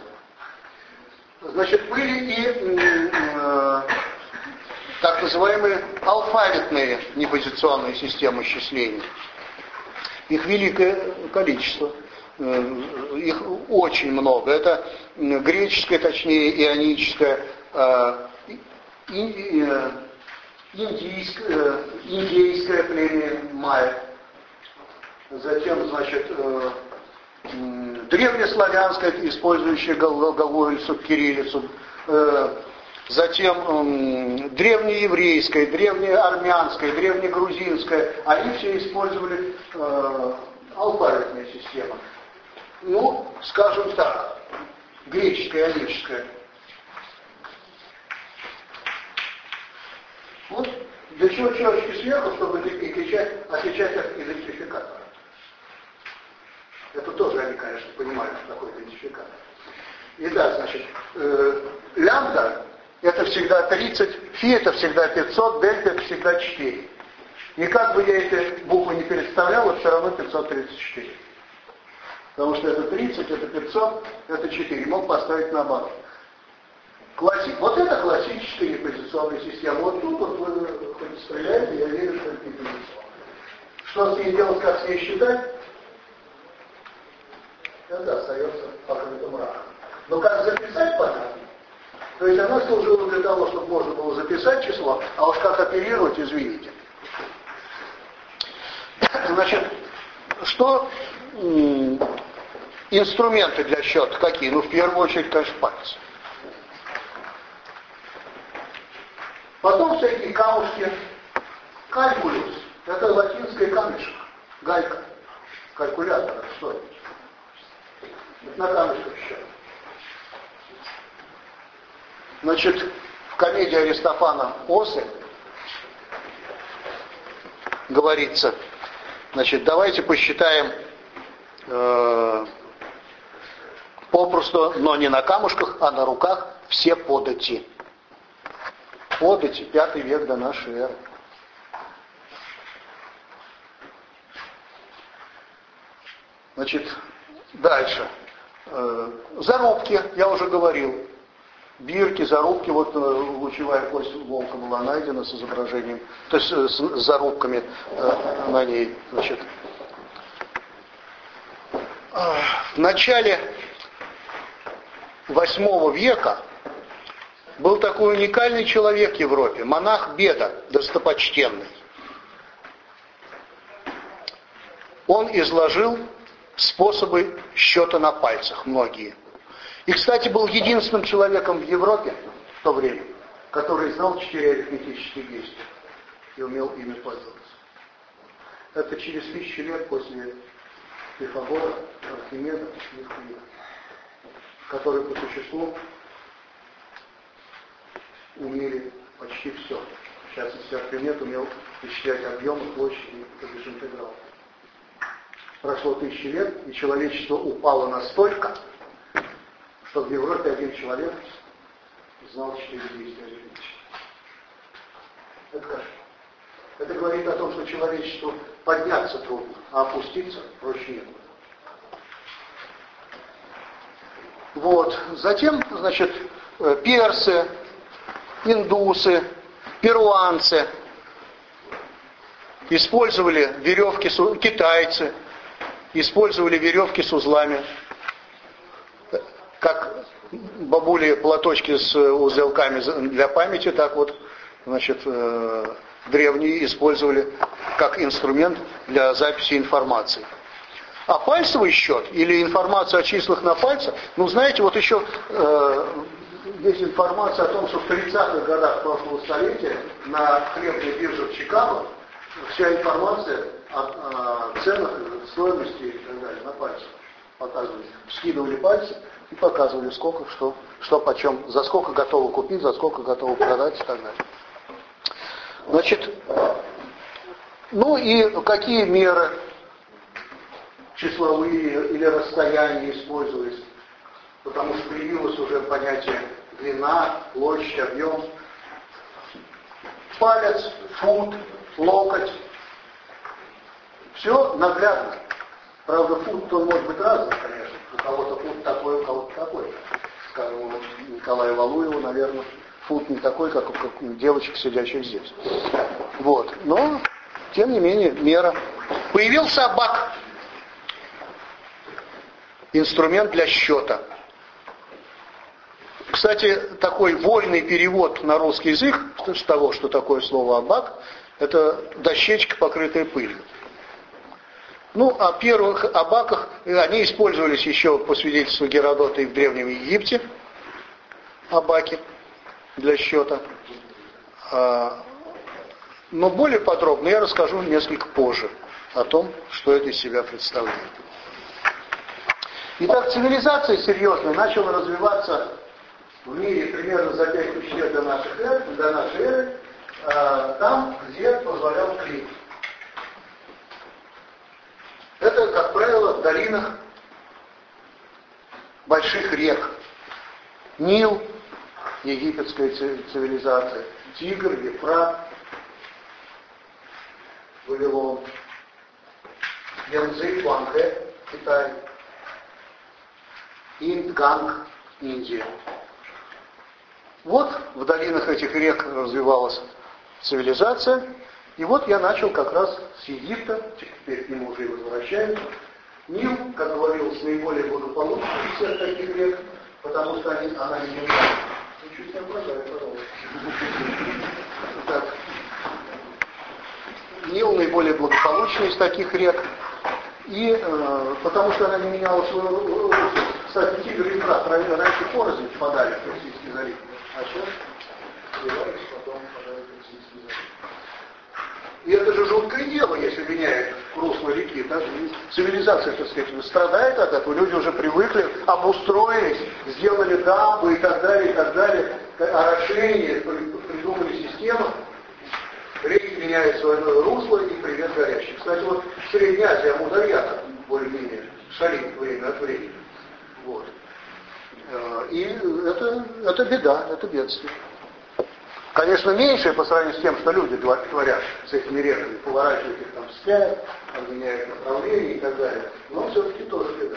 Значит, были и э, так называемые алфавитные непозиционные системы счисления. Их великое количество. Их очень много. Это греческое, точнее, ионическое, индийское, индейское племя майя. Затем, значит, древнеславянское, использующее глаголицу, кириллицу. Затем э, древнееврейское, древнеармянское, древнегрузинское, они все использовали э, алфавитные системы. Ну, скажем так, греческое, ионическое. Вот для чего черчки сверху, чтобы отличать, отличать от идентификатора. Это тоже они, конечно, понимают, что такое идентификатор. Итак, значит, э, лямбда это всегда тридцать, фи это всегда пятьсот, дельта это всегда четыре. И как бы я эти буквы не переставлял, это все равно пятьсот тридцать четыре. Потому что это тридцать, это пятьсот, это четыре. Мог поставить наоборот. Класси... Вот это классическая непозиционная система. Вот тут вот вы хоть стреляете, я верю, что это непозиционная. Что с ней делать, как с ней считать? Это остается покрытым мраком. Но как записать, понятно. То есть она служила для того, чтобы можно было записать число, а уж как оперировать, извините. Значит, что м- инструменты для счета какие? Ну, в первую очередь, конечно, палец. Потом всякие камушки. Калькулюс. Это латинская камешек. Галька. Калькулятор. Это что это? На камешках счет. Значит, в комедии Аристофана «Осы» говорится, значит, давайте посчитаем э, попросту, но не на камушках, а на руках все подати. Подати, пятый век до нашей эры. Значит, дальше. Э, зарубки, я уже говорил. Бирки, зарубки, вот лучевая кость волка была найдена с изображением, то есть с зарубками э, на ней. Значит. В начале восьмого века был такой уникальный человек в Европе, монах Беда, достопочтенный. он изложил способы счета на пальцах, многие. И, кстати, был единственным человеком в Европе в то время, который знал четыре арифметические действия и умел ими пользоваться. Это через тысячи лет после Пифагора, Архимеда, Евклида, который по существу умели почти все. В частности, Архимед умел вычислять объемы, площади, то бишь интеграл. Прошло тысячи лет, и человечество упало настолько, что в Европе один человек знал четыре действия арифметических. Это кошмар. Это говорит о том, что человечеству подняться трудно, а опуститься проще некуда. Вот. Затем, значит, персы, индусы, перуанцы использовали веревки, китайцы использовали веревки с узлами, как бабули платочки с узелками для памяти, так вот, значит, древние использовали как инструмент для записи информации. А пальцевый счет или информация о числах на пальцах, ну, знаете, вот еще э, есть информация о том, что в тридцатых годах прошлого столетия на хлебной бирже в Чикаго вся информация о, о ценах, стоимости и так далее на пальцах показывали. Скидывали пальцы и показывали, сколько, что, что почем, за сколько готовы купить, за сколько готовы продать и так далее. Значит, ну и какие меры числовые или расстояния использовались, потому что появилось уже понятие длина, площадь, объем. Палец, фут, локоть. Все наглядно. Правда, фут он может быть разный, конечно. У кого-то фут такой, у кого-то такой. Скажем, у Николая Валуева, наверное, фут не такой, как у, как у девочек, сидящих здесь. Вот. Но, тем не менее, мера. Появился абак. Инструмент для счета. Кстати, такой вольный перевод на русский язык с того, что такое слово абак, это дощечка, покрытая пылью. Ну, о первых абаках, они использовались еще по свидетельству Геродота и в Древнем Египте, абаки для счета. Но более подробно я расскажу несколько позже о том, что это из себя представляет. Итак, цивилизация серьезная начала развиваться в мире примерно за пять тысяч лет до нашей эры, до нашей эры э, там, где позволял климат. Это, как правило, в долинах больших рек. Нил, египетская цивилизация, Тигр, Ефрат, Вавилон, Янцзы, Хуанхэ, Китай, Инд, Ганг, Индия. Вот в долинах этих рек развивалась цивилизация. И вот я начал как раз с Египта, теперь к нему уже и возвращаемся. Нил, как говорил, наиболее благополучный из всех таких рек, потому что они, она не меняет. Ну, чуть не обладает, пожалуйста. Так. Нил наиболее благополучный из таких рек, и э, потому что она не меняла свою русло. Кстати, Тигр и Ефрат раньше порознь впадали в Персидский залив, а сейчас сливались, потом впадали в Персидский залив. И это же жуткое дело, если меняет русло реки. Да? Цивилизация, так сказать, страдает от этого. Люди уже привыкли, обустроились, сделали дамбы и так далее, и так далее. Орошение, придумали систему. Реки меняют свое русло и привет горящий. Кстати, вот Средняя Азия, Амударья, более-менее шалит время от времени. Вот. И это, это беда, это бедствие. Конечно, меньшее по сравнению с тем, что люди творят с этими реками, поворачивают их там вспять, меняют направление и так далее. Но все-таки тоже беда.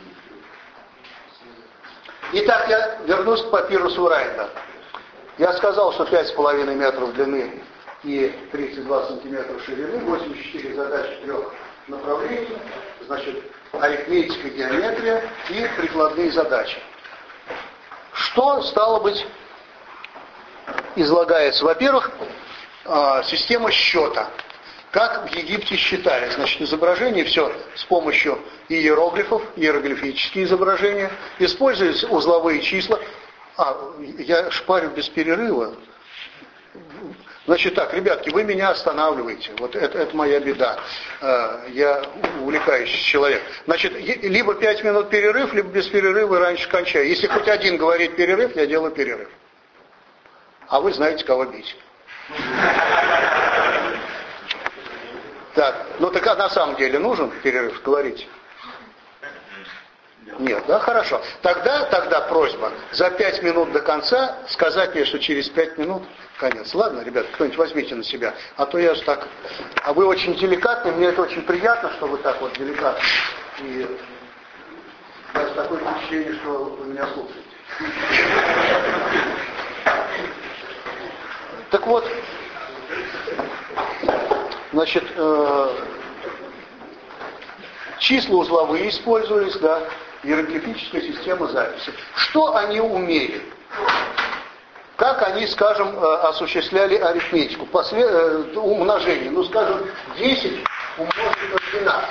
Итак, я вернусь к папирусу Райнда. Я сказал, что пять с половиной метров длины и тридцать два сантиметра ширины, восемьдесят четыре задачи трех направлений, значит, арифметика, геометрия и прикладные задачи. Что, стало быть, излагается? Во-первых, система счета. как в Египте считали. Значит, изображение все с помощью иероглифов, иероглифические изображения, используются узловые числа. А, я шпарю без перерыва. Значит так, ребятки, вы меня останавливаете. Вот это, это моя беда. Я увлекающийся человек. Значит, либо пять минут перерыв, либо без перерыва раньше кончаю. Если хоть один говорит перерыв, я делаю перерыв. А вы знаете, кого бить. Так, ну так а на самом деле нужен перерыв, говорите? Нет, да, хорошо. Тогда, тогда просьба за пять минут до конца сказать мне, что через пять минут конец. Ладно, ребят, кто-нибудь возьмите на себя. А то я же так... А вы очень деликатны, мне это очень приятно, что вы так вот деликатны. И даже такое впечатление, что вы меня слушаете. Так вот, значит, э, числа узловые использовались, да, иероглифическая система записи. Что они умели? Как они, скажем, осуществляли арифметику, после, э, умножение? Ну, скажем, десять умножить на двенадцать.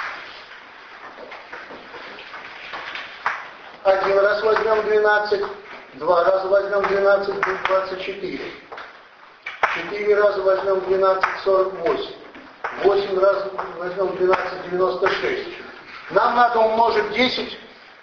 Один раз возьмем двенадцать, два раза возьмем двенадцать, будет двадцать четыре. Четыре раза возьмем двенадцать, сорок восемь. Восемь раз возьмем двенадцать, девяносто шесть. Нам надо умножить десять.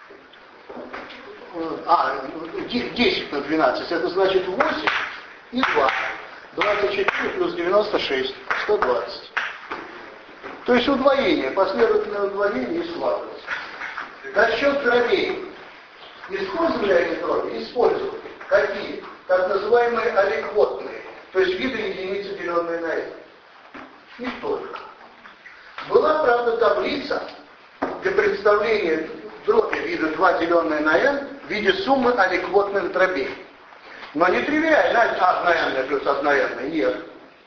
А, десять на двенадцать, это значит восемь и два. двадцать четыре плюс девяносто шесть, сто двадцать. То есть удвоение, последовательное удвоение и слабость. Расчет дробей. Использовали они дроби? Использовали. Какие? Так называемые аликвотные. То есть виды единицы, деленные на n. И только. Была, правда, таблица для представления дроби вида два деленное на n в виде суммы аликвотных дробей. Но не тривиально, одна n плюс одна n, нет.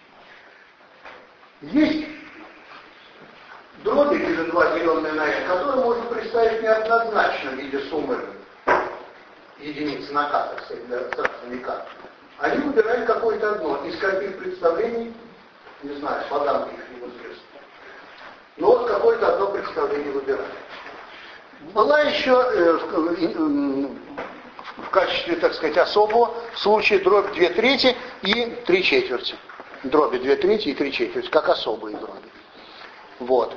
Есть дроби вида два деленное на n, которые можно представить неоднозначно в виде суммы единиц на k, так сказать, для сразу k. Они выбирали какое-то одно. Из каких представлений, не знаю, подам их неизвестно. Но вот какое-то одно представление выбирали. Была еще э, э, в качестве, так сказать, особого случая дробь две трети и три четверти. Дроби две трети и три четверти, как особые дроби. Вот.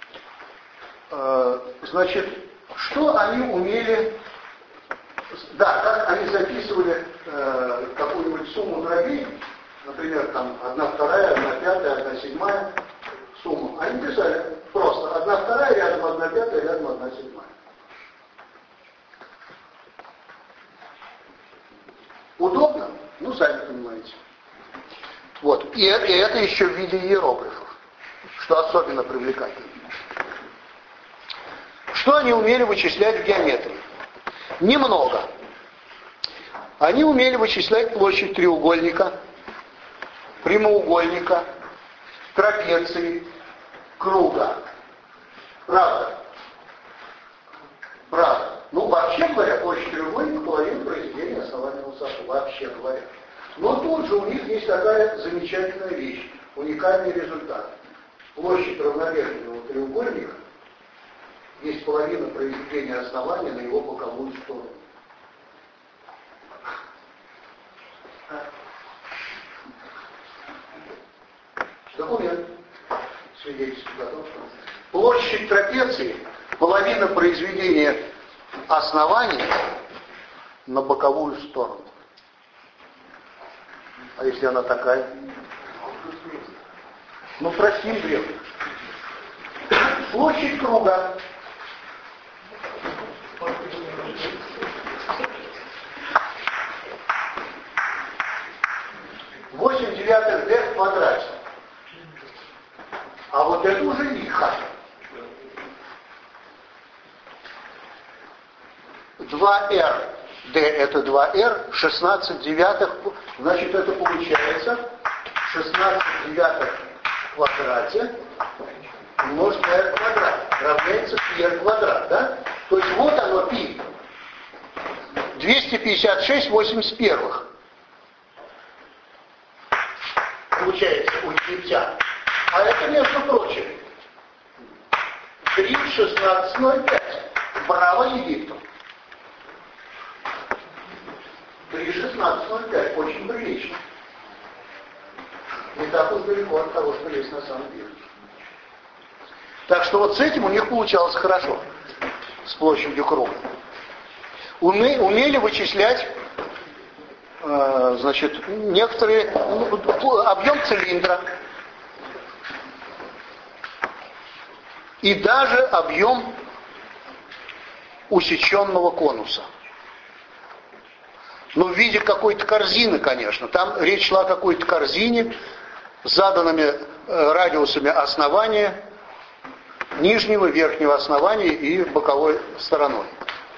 Э, значит, что они умели... Да, как они записывали э, какую-нибудь сумму дробей, например, там одна вторая, одна пятая, одна седьмая сумму. Они писали просто одна вторая рядом, одна пятая рядом, одна седьмая. Удобно? Ну, сами понимаете. Вот. И, и это еще в виде иероглифов, что особенно привлекательно. Что они умели вычислять в геометрии? Немного. Они умели вычислять площадь треугольника, прямоугольника, трапеции, круга. Правда? Правда. Ну, вообще говоря, площадь треугольника половина произведения основания высоты. Вообще говоря. Но тут же у них есть такая замечательная вещь, уникальный результат. Площадь равномерного треугольника есть половина произведения основания на его боковую сторону. Документ свидетельствует о том, что площадь трапеции половина произведения основания на боковую сторону. А если она такая? Ну, простим древних. Площадь круга. восемь девятых d в квадрате. А вот это уже лихо. два эр. d это два эр, шестнадцать девятых, значит это получается шестнадцать девятых в квадрате умножить на r квадрат. Равняется πr квадрат, да? То есть вот оно π. двести пятьдесят шесть восемьдесят первых. Получается у египтян. А это, между прочим, три шестнадцать ноль пять. Браво Египту. три шестнадцать ноль пять. Очень прилично. Не так уж далеко от того, что есть на самом деле. Так что вот с этим у них получалось хорошо. С площадью круга. Уме, умели вычислять э, значит, некоторые ну, объем цилиндра и даже объем усеченного конуса. Но в виде какой-то корзины, конечно. Там речь шла о какой-то корзине с заданными э, радиусами основания, нижнего, верхнего основания и боковой стороной.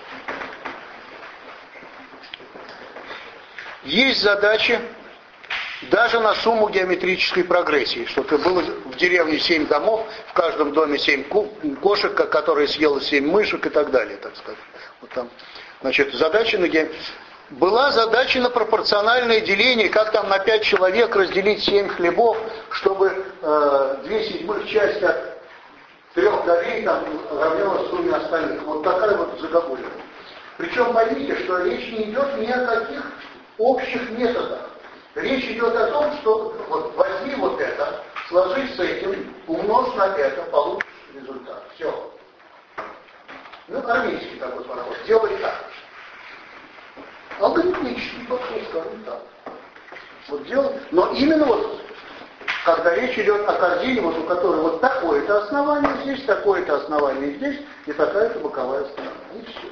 Есть задачи даже на сумму геометрической прогрессии, что было в деревне семь домов, в каждом доме семь кошек, которые съело семь мышек и так далее, так сказать. Вот там, значит, задача на ге... Была задача на пропорциональное деление, как там на пять человек разделить семь хлебов, чтобы э, две седьмых части от трех долей там равнялась сумме остальных. Вот такая вот загогулина. Причем поймите, что речь не идет ни о каких общих методах. Речь идет о том, что вот возьми вот это, сложи с этим, умножь на это, получишь результат. Все. Ну, армейский такой подход. Делай так. Алгоритмический подход, скажем так. Вот делай. Но именно вот, когда речь идет о корзине, вот у которой вот такое-то основание здесь, такое-то основание здесь, и такая-то боковая сторона. И все.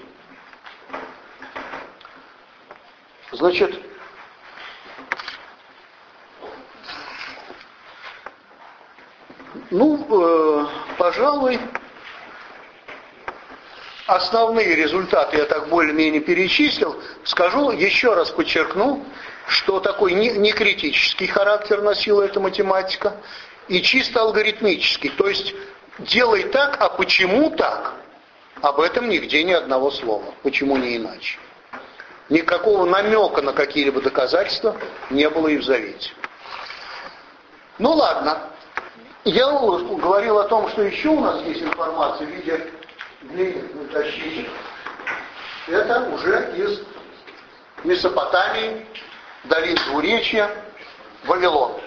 Значит, ну, э, пожалуй, основные результаты я так более-менее перечислил. Скажу, еще раз подчеркну, что такой не, не критический характер носила эта математика и чисто алгоритмический. То есть делай так, а почему так? Об этом нигде ни одного слова. Почему не иначе? Никакого намека на какие-либо доказательства не было и в Завете. Ну ладно. Я говорил о том, что еще у нас есть информация в виде длинных дощечек. Это уже из Месопотамии, долин Двуречья, Вавилон.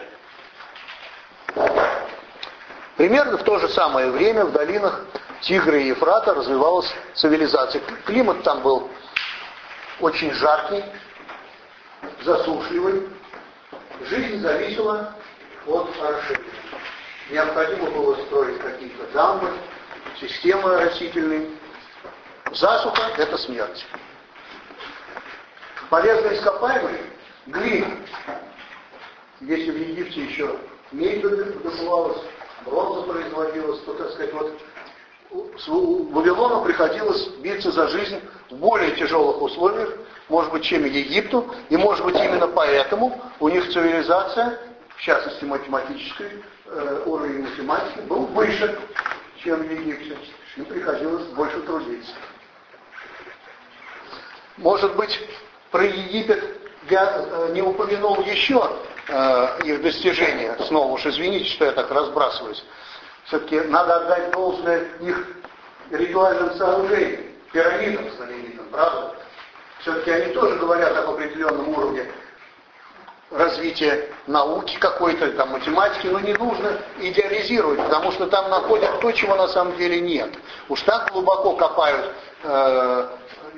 Примерно в то же самое время в долинах Тигра и Ефрата развивалась цивилизация. Климат там был очень жаркий, засушливый. Жизнь зависела от орошения. Необходимо было строить какие-то дамбы, системы растительные. Засуха – это смерть. Полезные ископаемые – глина. Если в Египте еще медь добывалась, бронза производилась, то, так сказать, вот Вавилону приходилось биться за жизнь в более тяжелых условиях, может быть, чем и Египту, и, может быть, именно поэтому у них цивилизация, в частности, математический э, уровень математики, был выше, чем в Египте. Им приходилось больше трудиться. Может быть, про Египет я э, не упомянул еще э, их достижения. Снова уж извините, что я так разбрасываюсь. Все-таки надо отдать должное их ритуальным сооружениям, пирамидам знаменитым, правда? Все-таки они тоже говорят об определенном уровне развития науки какой-то, там, математики, но не нужно идеализировать, потому что там находят то, чего на самом деле нет. Уж так глубоко копают, э,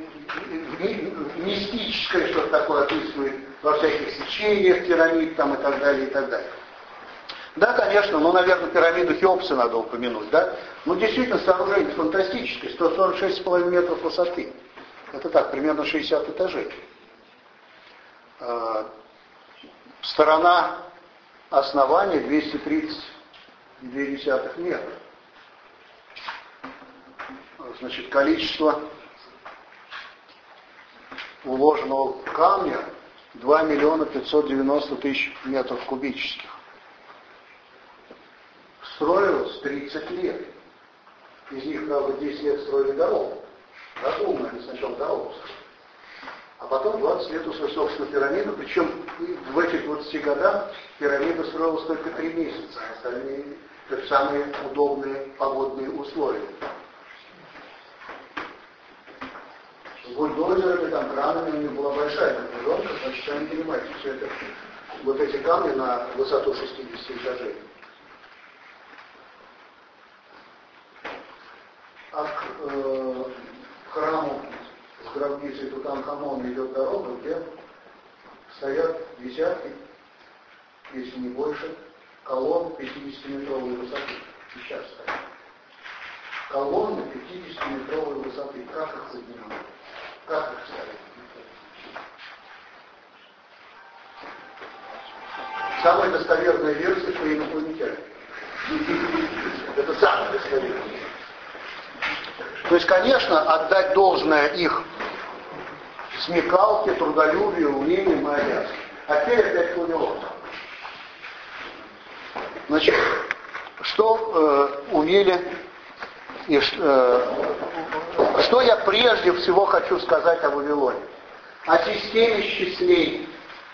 мистическое что-то такое отсутствует во всяких сечениях пирамид там, и так далее, и так далее. Да, конечно, ну, наверное, пирамиду Хеопса надо упомянуть, да? Ну, действительно, сооружение фантастическое, сто сорок шесть с половиной метров высоты. Это так, примерно шестьдесят этажей. Сторона основания двести тридцать две десятых метра. Значит, количество уложенного камня два миллиона пятьсот девяносто тысяч метров кубических. Строилось тридцать лет. Из них, правда, десять лет строили дорогу. Разумно, они сначала дорогу строили. А потом двадцать лет усвоил собственную пирамиду, причем в этих двадцати годах пирамида строилась только три месяца, а остальные это самые удобные погодные условия. С бульдозерами, там, кранами у них была большая напряженка, значит, они понимаете, все это, вот эти камни на высоту шестидесяти этажей. А к э, храму с гробницей Тутанхамона идет дорога, где стоят десятки, если не больше, колонн пятидесятиметровой высоты. Сейчас стоят. Колонны пятидесятиметровой высоты. Как их поднимают? Как их ставят? Самая достоверная версия, что инопланетяне. Это самая достоверная. То есть, конечно, отдать должное их смекалке, трудолюбию, умению мы обязаны. А теперь опять к Вавилону. Значит, что э, умели и э, что я прежде всего хочу сказать о Вавилоне? О системе счислений.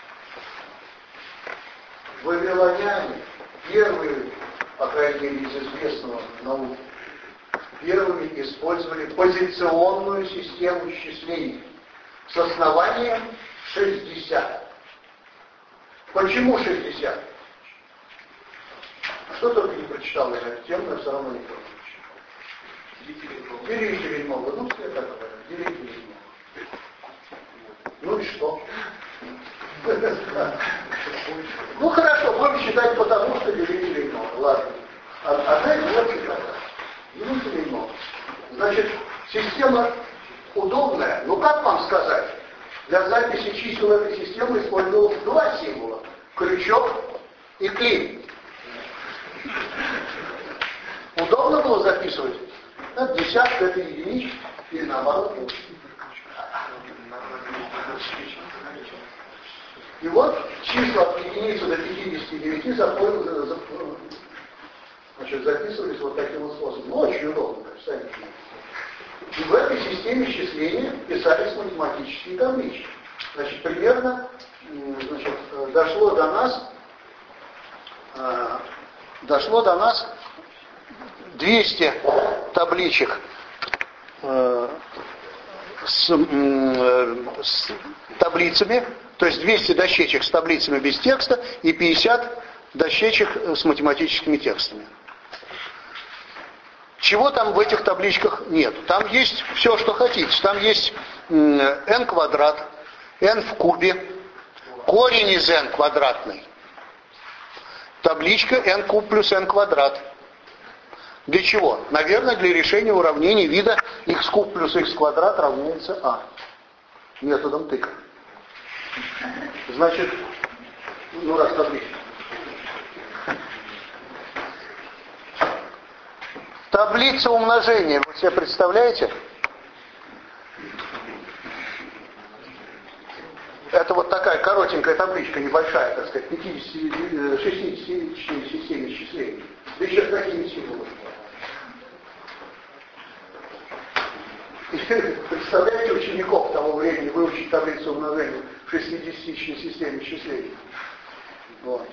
Вавилоняне первые, по крайней мере, из известного науки, первыми использовали позиционную систему счислений с основанием шестьдесят. Почему шестьдесят? Что только не прочитал я эту тему, но все равно не помню. Делителей много. Ну, все так говорят. Делителей много. Ну и что? Ну хорошо, будем считать потому, что делителей много. Ладно. А дальше вот считать. Делителей много. Значит, система удобная. Ну как вам сказать? Для записи чисел этой системы использовалось два символа. Крючок и клин. Удобно было записывать? Это десятка, это единичка, или наоборот. И вот числа от единицы до пятидесяти девяти запомнили, значит, записывались вот таким вот способом. Ну, очень удобно, сами понимаете. И в этой системе счисления писались математические таблички. Значит, примерно, значит, дошло до нас, дошло до нас двести табличек э, с, э, с таблицами, то есть двести дощечек с таблицами без текста и пятьдесят дощечек с математическими текстами. Чего там в этих табличках нет? Там есть все, что хотите. Там есть э, n квадрат, n в кубе, корень из n квадратный. Табличка n куб плюс n квадрат. Для чего? Наверное, для решения уравнений вида x куб плюс x квадрат равняется а. Методом тыка. Значит, ну раз табличка. Таблица умножения, вы себе представляете? Это вот такая коротенькая табличка, небольшая, так сказать, шестидесятичной системе счислений. Да еще с такими символами. Представляете учеников того времени выучить таблицу умножения в шестидесятичной системе счислений? Вот.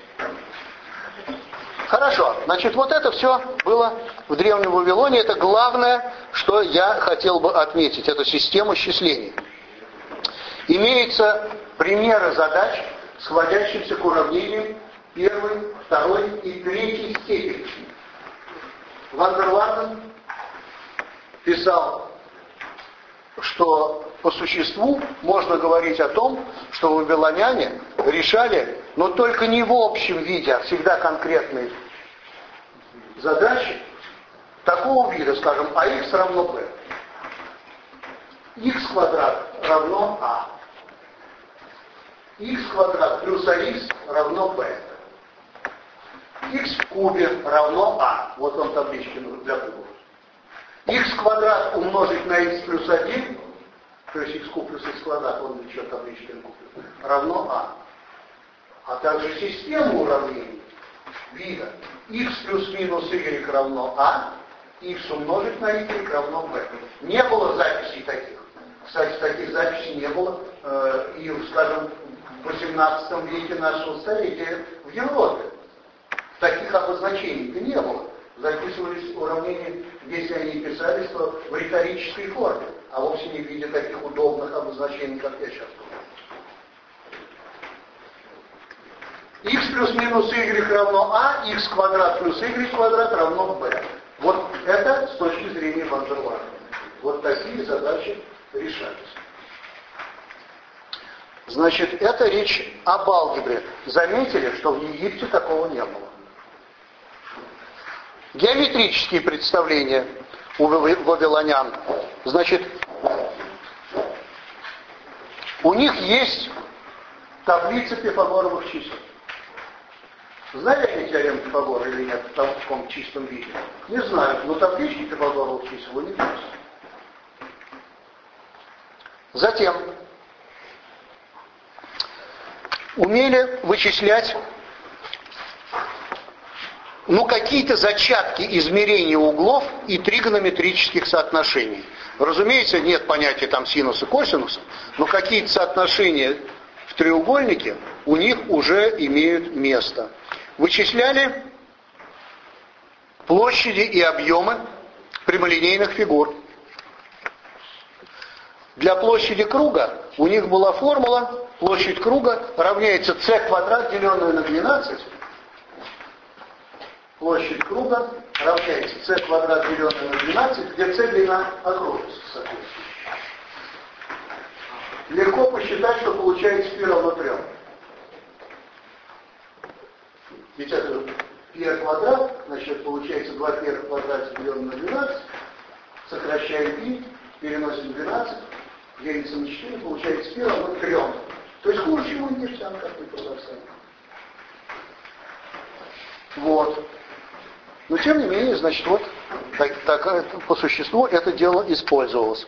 Хорошо, значит, вот это все было в Древнем Вавилоне. Это главное, что я хотел бы отметить, это система счислений. Имеются примеры задач, сводящихся к уравнениям первой, второй и третьей степени. Ван дер Варден писал, что по существу можно говорить о том, что вавилоняне решали, но только не в общем виде, а всегда конкретные задачи такого вида, скажем, ax равно b. X квадрат равно a. X квадрат плюс ax равно b. X в кубе равно a. Вот вам таблички для кубов. X квадрат умножить на x плюс один, то есть x куб плюс x квадрат, вон еще табличка равно а. А также система уравнений вида x плюс минус y равно а, x умножить на y равно b. Не было записей таких. Кстати, таких записей не было и, скажем, в восемнадцатом веке нашего столетия в Европе. Таких обозначений-то не было. Записывались уравнения, если они писались, то в риторической форме, а вовсе не в виде таких удобных обозначений, как я сейчас говорю. Х плюс минус y равно а, х квадрат плюс y квадрат равно b. Вот это с точки зрения ван дер Варна. Вот такие задачи решались. Значит, это речь об алгебре. Заметили, что в Египте такого не было. Геометрические представления у вавилонян. Значит, у них есть таблица пифагоровых чисел. Знали они теорему Пифагора или нет в таком чистом виде? Не знаю, но таблички пифагоровых чисел у них есть. Затем умели вычислять ну, какие-то зачатки измерения углов и тригонометрических соотношений. Разумеется, нет понятия там синуса, косинуса, но какие-то соотношения в треугольнике у них уже имеют место. Вычисляли площади и объемы прямолинейных фигур. Для площади круга у них была формула: площадь круга равняется c квадрат, деленное на двенадцать. Площадь круга равняется c квадрат, деленное на двенадцать, где c длина окружности, соответственно. Легко посчитать, что получается π равно трем. Ведь это π квадрат, значит, получается два π в квадрате, деленное на двенадцать. Сокращаем π, переносим двенадцать, делится на четыре, получается π равно трем. То есть хуже, чем у египтян, как ни парадоксально. Вот. Но тем не менее, значит, вот так, так, по существу это дело использовалось.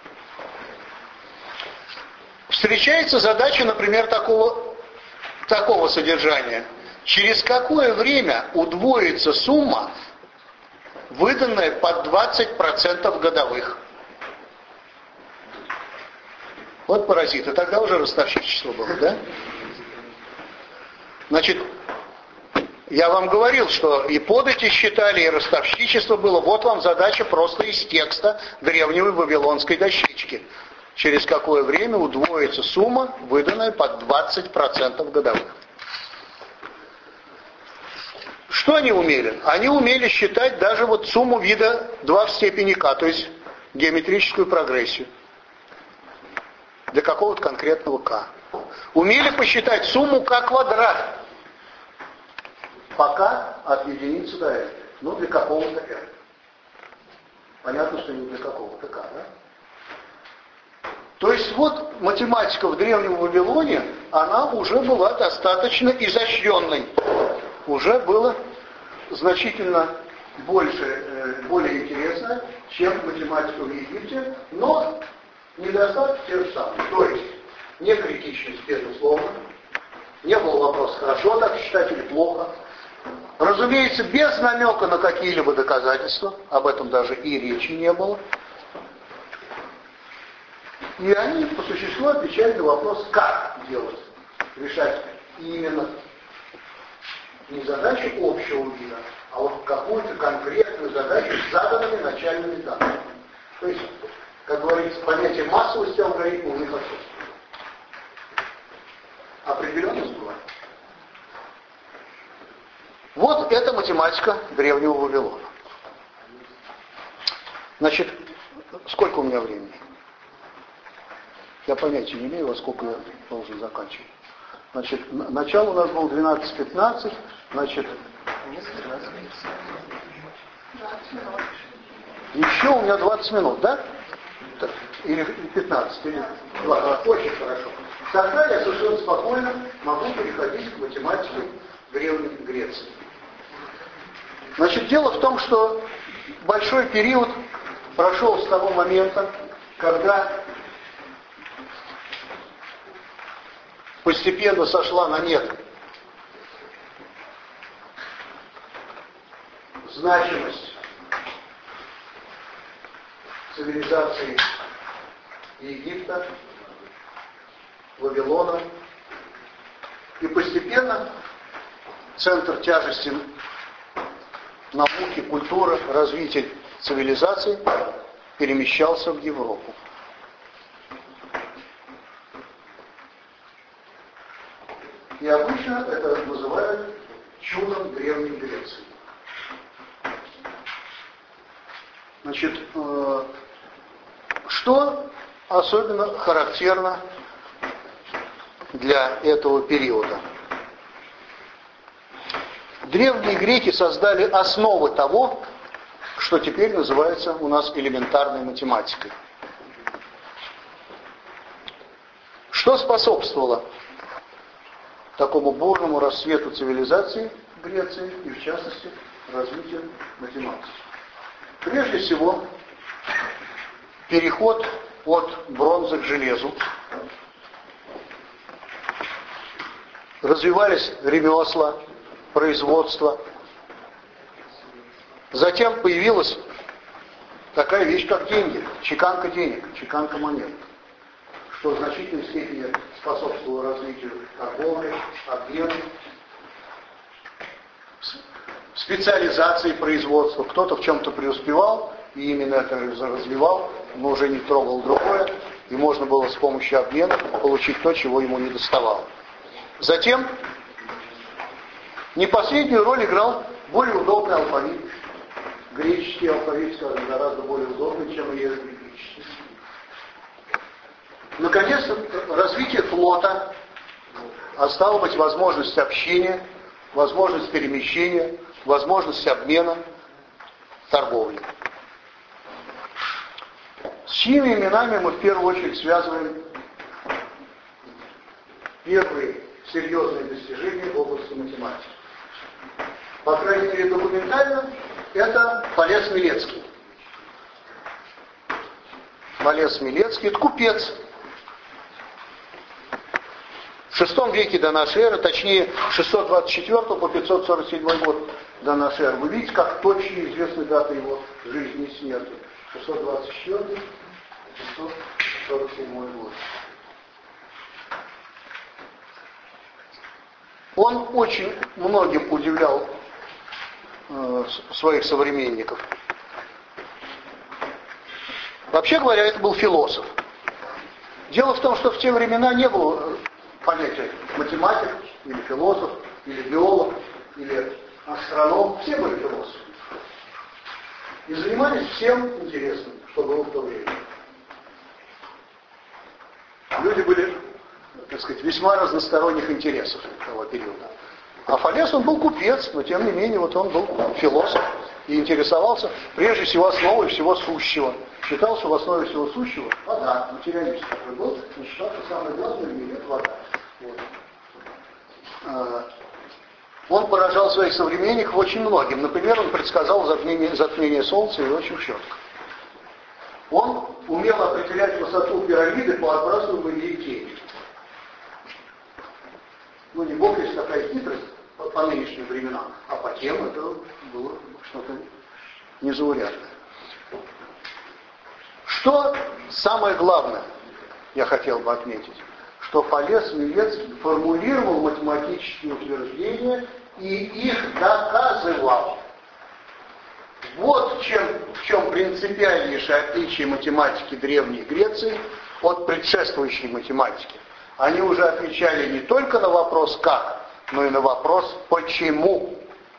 Встречается задача, например, такого, такого содержания. Через какое время удвоится сумма, выданная под двадцать процентов годовых? Вот паразиты. Тогда уже ростовщичество было, да? Значит, я вам говорил, что и подати считали, и ростовщичество было. Вот вам задача просто из текста древней вавилонской дощечки. Через какое время удвоится сумма, выданная под двадцать процентов годовых? Что они умели? Они умели считать даже вот сумму вида два в степени k, то есть геометрическую прогрессию. Для какого-то конкретного k. Умели посчитать сумму k квадрат. Пока от единицы до n. Ну, для какого-то n. Понятно, что не для какого-то k, да? То есть вот математика в Древнем Вавилоне, она уже была достаточно изощренной. Уже было значительно больше, более интересно, чем математика в Египте, но недостатки те же самые. То есть некритичность, безусловно, не было вопроса, хорошо так считать или плохо. Разумеется, без намека на какие-либо доказательства, об этом даже и речи не было. И они по существу отвечали на вопрос, как делать, решать именно не задачу общего вида, а вот какую-то конкретную задачу с заданными начальными данными. То есть, как говорится, понятие массовости алгоритма у них отсутствует. Определенность была. Вот это математика Древнего Вавилона. Значит, сколько у меня времени? Я понятия не имею, во сколько я должен заканчивать. Значит, начало у нас было двенадцать пятнадцать, значит, еще у меня двадцать минут, да? Или пятнадцать, или двадцать. Очень хорошо. Тогда я совершенно спокойно могу переходить к математике Древней Греции. Значит, дело в том, что большой период прошел с того момента, когда постепенно сошла на нет значимость цивилизации Египта, Вавилона. И постепенно центр тяжести науки, культуры, развития цивилизации перемещался в Европу. И обычно это называют чудом Древней Греции. Значит, э, что особенно характерно для этого периода? Древние греки создали основы того, что теперь называется у нас элементарной математикой. Что способствовало такому бурному расцвету цивилизации Греции и, в частности, развитию математики? Прежде всего, переход от бронзы к железу. Развивались ремесла, производство. Затем появилась такая вещь, как деньги, чеканка денег, чеканка монет, что в значительной степени способствовало развитию торговли, обмена, специализации производства. Кто-то в чем-то преуспевал, и именно это развивал, но уже не трогал другое, и можно было с помощью обмена получить то, чего ему не доставало. Затем не последнюю роль играл более удобный алфавит. Греческий алфавит, скажем, гораздо более удобный, чем иероглифический. Наконец, развитие флота, а стало быть, возможность общения, возможность перемещения, возможность обмена, торговли. С чьими именами мы в первую очередь связываем первые серьезные достижения в области математики? По крайней мере, документально, это Фалес Милецкий. Фалес Милецкий – это купец. В шестом веке до нашей эры, точнее, с шестьсот двадцать четвёртого по пятьсот сорок седьмой год до нашей эры. Вы видите, как точно известны даты его жизни и смерти. шестьсот двадцать четвёртый — пятьсот сорок седьмой год. Он очень многим удивлял э, своих современников. Вообще говоря, это был философ. Дело в том, что в те времена не было понятия математик, или философ, или биолог, или астроном. Все были философы. И занимались всем интересным, что было в то время. Люди были, так сказать, весьма разносторонних интересов того периода. А Фалес, он был купец, но тем не менее, вот он был философ и интересовался прежде всего основой всего сущего. Считал, что в основе всего сущего вода, материалист такой был, и считал, что самое главное в мире — это вода. Вот. Он поражал своих современников очень многим. Например, он предсказал затмение, затмение Солнца и очень четко. Он умел определять высоту пирамиды по отбрасываемой ей тени. Ну, не бог есть такая хитрость по, по нынешним временам, а по тем это было что-то незаурядное. Что самое главное, я хотел бы отметить, что Фалес Милецкий формулировал математические утверждения и их доказывал. Вот в чем, в чем принципиальнейшее отличие математики Древней Греции от предшествующей математики. Они уже отвечали не только на вопрос «как», но и на вопрос «почему».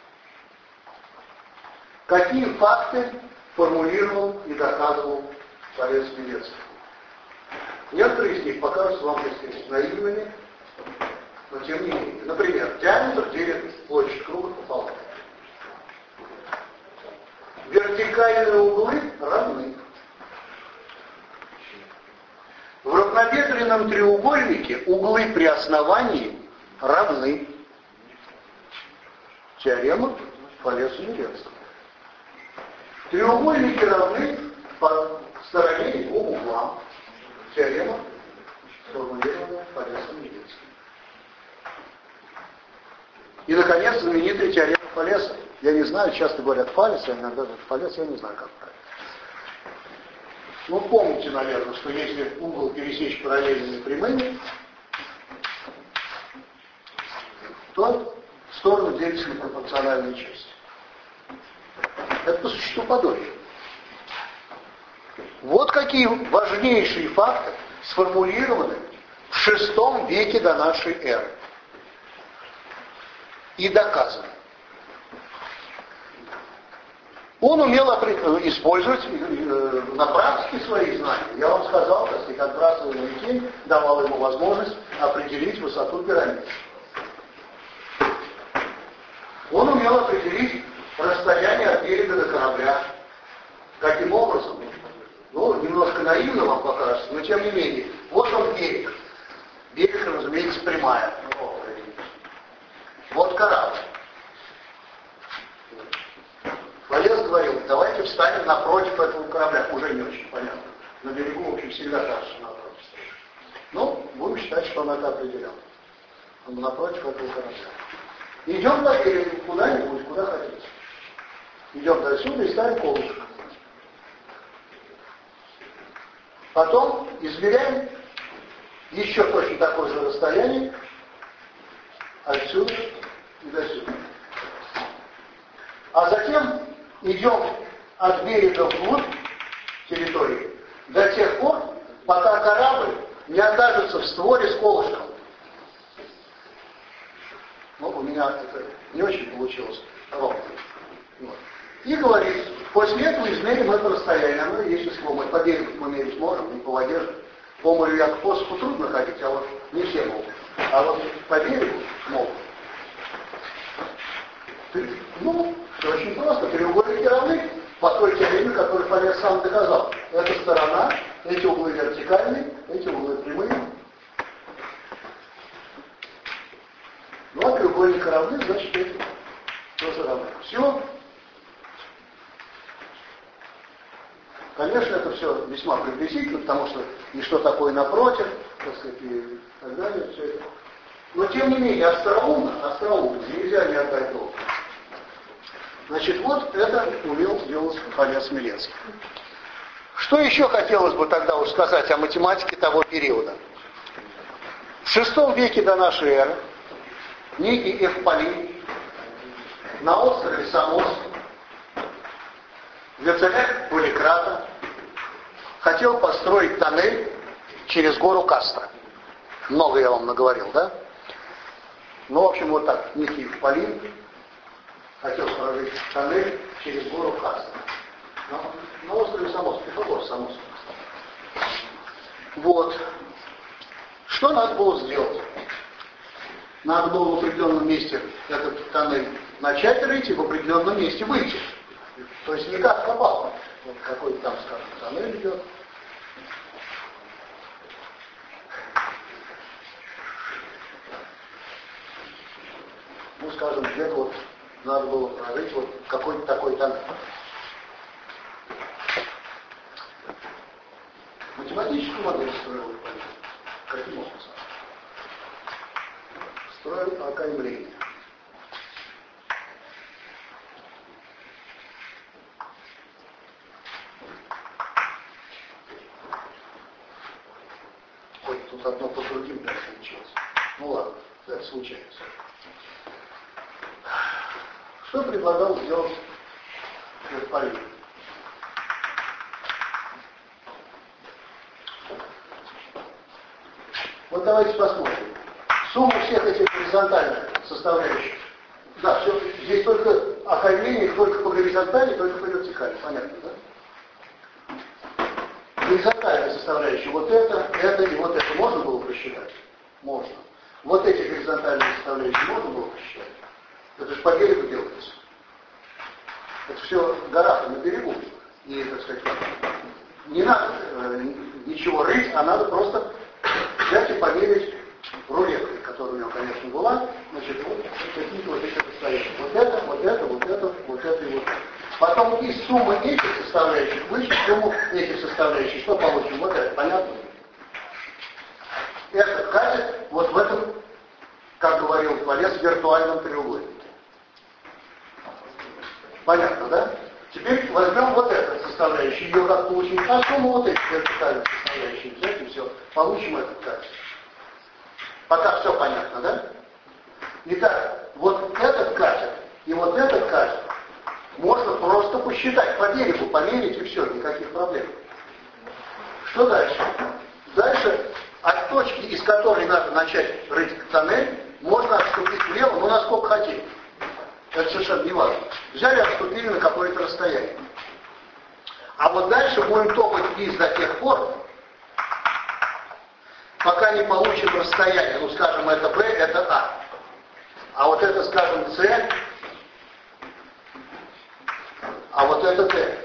Какие факты формулировал и доказывал Фалес Милецкий? Некоторые из них покажутся вам, так сказать, наивными, но тем не менее. Например, диаметр делит площадь круга пополам. Вертикальные углы равны. В равнобедренном треугольнике углы при основании равны. Теорема Фалеса Милецкого. Треугольники равны по стороне и двум углам. Теорема, сформулированная Фалесом Милецким. И, наконец, знаменитая теорема Фалеса. Я не знаю, часто говорят Фалес, а иногда говорят Фалес, я не знаю, как правильно. Ну, помните, наверное, что если угол пересечь параллельными прямыми, то стороны делятся на пропорциональные части. Это по существу подобие. Вот какие важнейшие факты сформулированы в шестом веке до нашей эры. И доказано. Он умел использовать на практике свои знания. Я вам сказал, так сказать, отбрасываемый тень давал ему возможность определить высоту пирамид. Он умел определить расстояние от берега до корабля. Каким образом? Ну, немножко наивно вам покажется, но тем не менее. Вот он берег. Берег, разумеется, прямая. Вот корабль. Валес говорил, давайте встанем напротив этого корабля. Уже не очень понятно. На берегу, в общем, всегда кажется, что напротив стоит. Ну, будем считать, что он это определял. Он напротив этого корабля. Идем по берегу, куда-нибудь, куда хотите. Идем до сюда и ставим колышко. Потом измеряем еще точно такое же расстояние отсюда и до сюда. А затем идем от берега вглубь территории до тех пор, пока корабль не окажется в створе с колышком. Ну, у меня это не очень получилось ровно. Вот. И говорит, после этого измерим это расстояние. Оно есть число. Мы по берегу мы мерить можем, не по воде же. По морю я к посоху трудно ходить, а вот не все могут. А вот по берегу могут. Ну, все очень просто. Треугольники равны по той теореме, которую Фалес сам доказал. Эта сторона, эти углы вертикальные, эти углы прямые. Два треугольника равны, значит, эти тоже равны. Все. Конечно, это все весьма приблизительно, потому что и что такое напротив, так сказать, и так далее, все это. Но тем не менее, остроумно, остроумно, нельзя не отдать долг. Значит, вот это умел делать Фалес Миленский. Что еще хотелось бы тогда уж сказать о математике того периода? В шестом веке до нашей эры некий Эвполин на острове Самос для царя Поликрата хотел построить тоннель через гору Кастро. Много я вам наговорил, да? Ну, в общем, вот так. Некий Эвполин хотел проложить тоннель через гору Кастро. На, на острове Самос, Пифагор Самос. Вот. Что надо было сделать? Надо было в определенном месте этот тоннель начать рыть и в определенном месте выйти. То есть не как попало. Вот какой-то там, скажем, тоннель идет. Ну, скажем, где-то вот надо было прорыть вот какой-то такой тоннель. Математическую модель строил Эвполин. Каким образом? Строил окаймление. Ой, тут одно по другим дальше случилось. Ну ладно, это случается. Что предлагал сделать Эвполин? Вот давайте посмотрим. Сумма всех этих горизонтальных составляющих. Да, все, здесь только окаймление, только по горизонтали, только по вертикали. Понятно, да? Горизонтальные составляющие. Вот это, это и вот это можно было посчитать? Можно. Вот эти горизонтальные составляющие можно было посчитать? Это же по берегу делается. Это все в горах на берегу. И, так сказать, не надо э, ничего рыть, а надо просто взять и померить рулеткой, которая у него, конечно, была. Значит, вот какие-то вот эти расстояния. Вот это, вот это, вот это, вот это и вот это. Потом из суммы этих составляющих вычесть сумму этих составляющих. Что получим? Вот это. Понятно? Это катет вот в этом, как говорил Фалес, виртуальном треугольнике. Понятно, да? Теперь возьмем вот эту составляющую, ее как получить, а сумму вот этих вертикальных составляющих взять и все, получим этот катет. Пока все понятно, да? Итак, вот этот катет и вот этот катет можно просто посчитать по берегу, померить и все, никаких проблем. Что дальше? Дальше от точки, из которой надо начать рыть тоннель, можно отступить влево, но насколько хотим. Это совершенно не важно. Взяли, отступили на какое-то расстояние. А вот дальше будем топать вниз до тех пор, пока не получим расстояние. Ну, скажем, это B, это А. А вот это, скажем, С, а вот это Д.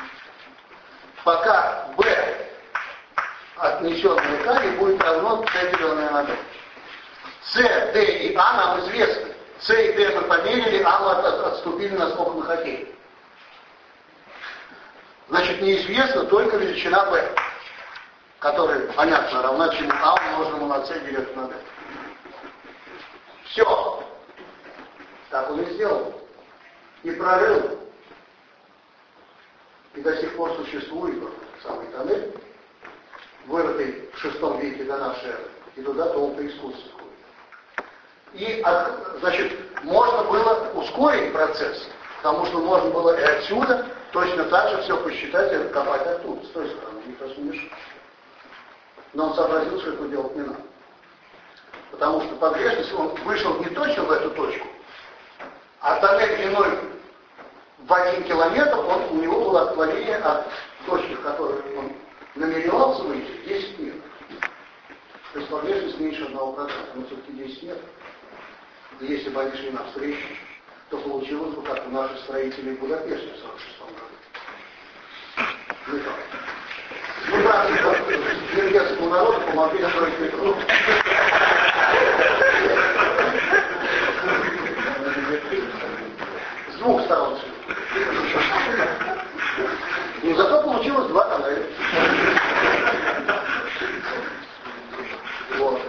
Пока B, отнесенное К, не будет равно С, деленное на D. С, Д и А нам известны. С и Д мы померили, А мы от, отступили, насколько мы хотели. Значит, неизвестна только величина B, которая, понятно, равна чему А умноженному на С делить на D. Все. Так он и сделал. И прорыл. И до сих пор существует вот самый тоннель, вырытый в шестом веке до нашей эры, и туда толпы искусств. И, значит, можно было ускорить процесс, потому что можно было и отсюда точно так же все посчитать и копать оттуда, с той стороны, никто не мешал. Но он сообразил, что это делать не надо. Потому что погрешность, он вышел не точно в эту точку, а тоннель длиной в один километр, он, у него было отклонение от точки, в которой он намеревался выйти, десять метров. То есть погрешность меньше одного процента, но все-таки десять метров. И если бы они шли навстречу, то получилось бы, как у наших строителей в Будапеште в сорок шестом году. Ну и как? Ну да, венгерскому народу помогли строить метро. С двух сторон. Но зато получилось два тоннеля. Вот.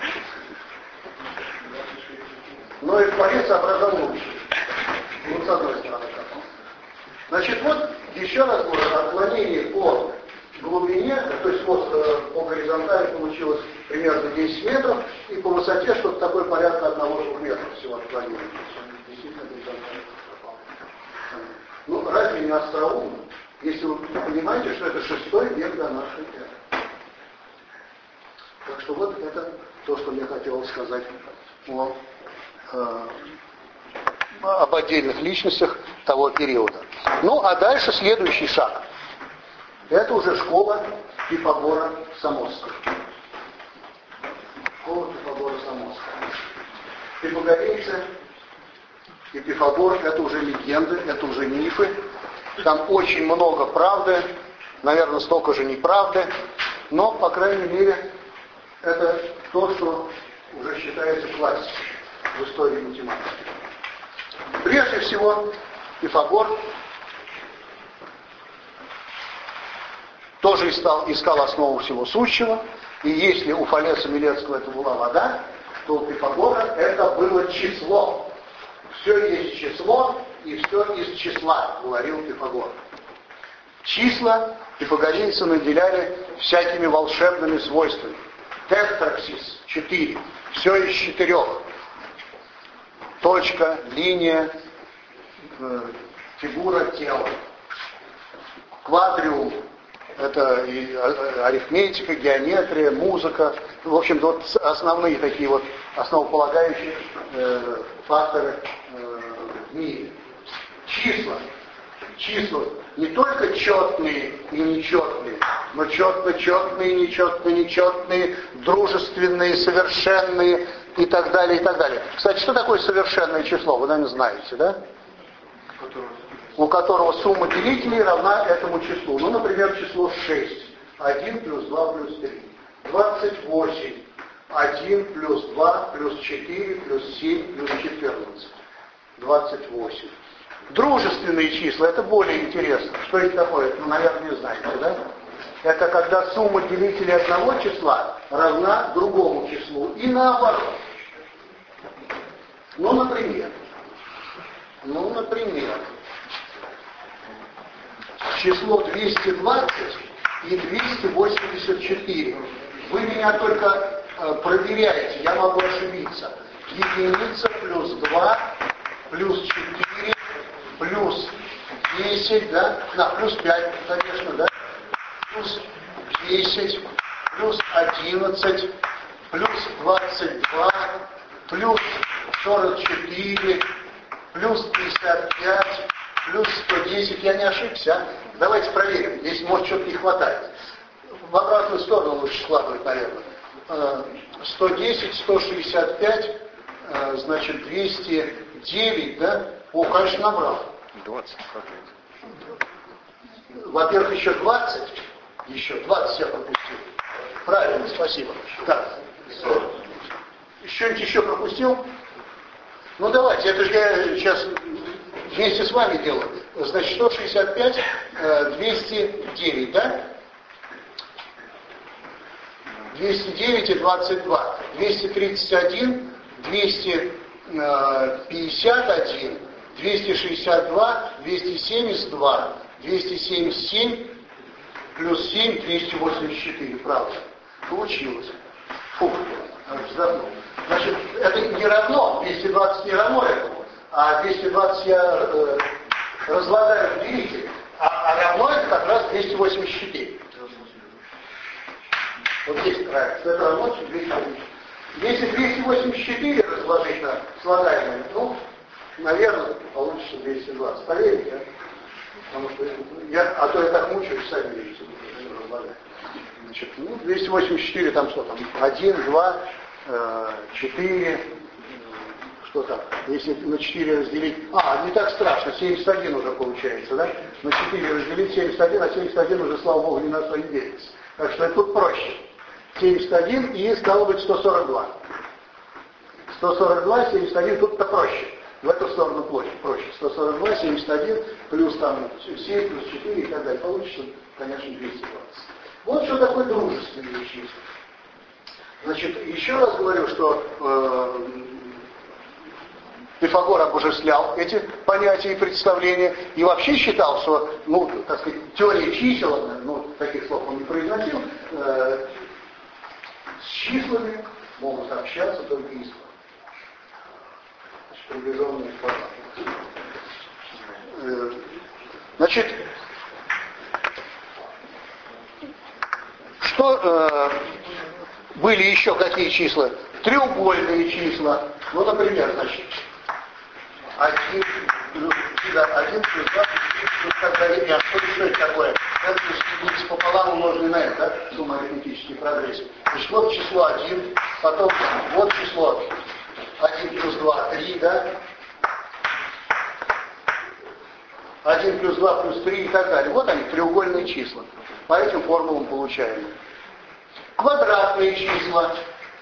Но и творец соображал лучше. Вот с одной стороны как. Значит, вот еще раз говорю, отклонение по глубине, то есть вот по горизонтали получилось примерно десять метров, и по высоте что-то такое порядка одного-двух метров всего отклонения. Действительно горизонтально. Ну, разве не остроумно, если вы понимаете, что это шестой век до нашей эры. Так что вот это то, что я хотел сказать о об отдельных личностях того периода. Ну, а дальше следующий шаг. Это уже школа Пифагора Самосского. Школа Пифагора Самосского. Пифагорейцы и Пифагор — это уже легенды, это уже мифы. Там очень много правды, наверное, столько же неправды, но, по крайней мере, это то, что уже считается классикой в истории математики. Прежде всего, Пифагор тоже искал, искал основу всего сущего, и если у Фалеса Милецкого это была вода, то у Пифагора это было число. Все есть число, и все из числа, говорил Пифагор. Числа пифагорейцы наделяли всякими волшебными свойствами. Тетraksis — четыре. Все из четырех. Точка, линия, э, фигура, тело. Квадриум — это и арифметика, геометрия, музыка. В общем, вот основные такие вот основополагающие э, факторы э, в мире. Числа. Числа не только четные и нечетные, но четно-четные, нечетно-нечетные, дружественные, совершенные и так далее, и так далее. Кстати, что такое совершенное число? Вы, наверное, знаете, да? У которого сумма делителей равна этому числу. Ну, например, число шесть. один плюс два плюс три. двадцать восемь. один плюс два плюс четыре плюс семь плюс четырнадцать. двадцать восемь. Дружественные числа — это более интересно. Что это такое? Ну, наверное, не знаете, да? Это когда сумма делителей одного числа равна другому числу. И наоборот. Ну, например. Ну, например. число двести двадцать и двести восемьдесят четыре. Вы меня только э, проверяете, я могу ошибиться. Единица плюс два плюс четыре плюс десять, да, на плюс пять, конечно, да, плюс десять, плюс одиннадцать, плюс двадцать два, плюс сорок четыре, плюс пятьдесят пять, плюс сто десять. Я не ошибся, а? Давайте проверим, если, может, что-то не хватает. В обратную сторону лучше складывать, наверное. сто десять, сто шестьдесят пять, значит, двести девять, да? О, конечно, набрал. двадцать. Во-первых, еще двадцать. Еще двадцать я пропустил. Правильно, спасибо. Так. Что-нибудь еще пропустил? Ну давайте, это же я сейчас вместе с вами делаю. Значит, сто шестьдесят пять, двести девять, да? двести девять и двадцать два. двести тридцать один, двести пятьдесят один, двести шестьдесят два, двести семьдесят два, двести семьдесят семь, плюс семь, двести восемьдесят четыре. Правда. Получилось. Фух, вздохнул. Значит, это не равно, двести двадцать не равно этому, а двести двадцать я э, разлагаю в делитель, а, а равно это как раз двести восемьдесят четыре. Вот здесь правильно, это равно двести восемьдесят четыре. Если двести восемьдесят четыре разложить на слагаемое, ну, наверное, получится двести двадцать. Поверите, а? Потому что я, а то я так мучаюсь, сами видите, разлагаю. Значит, ну, двести восемьдесят четыре, там что там, один, два, четыре, что там, если на четыре разделить, а, не так страшно, семьдесят один уже получается, да, на четыре разделить семьдесят один, а семьдесят один уже, слава богу, ни на что не делится. Так что это тут проще. семьдесят один и стало быть сто сорок два. сто сорок два, семьдесят один, тут-то проще. В эту сторону проще. проще. сто сорок два, семьдесят один, плюс там семь, плюс четыре и так далее. Получится, конечно, двести двадцать. Вот что такое дружественные числа. Значит, еще раз говорю, что э, Пифагор обожествлял эти понятия и представления и вообще считал, что, ну, так сказать, теория чисел, ну, таких слов он не произносил, э, с числами могут общаться только искры. Приближенные к формату. Э, значит, что э, были еще какие числа? Треугольные числа. Ну, например, значит, один плюс два плюс так далее. А что еще это такое? Это единица пополам умноженный на это, да? Сумма арифметический прогрессии. Значит, вот число один, потом вот число один плюс два, три, да? один плюс два плюс три и так далее. Вот они, треугольные числа. По этим формулам получаем. Квадратные числа.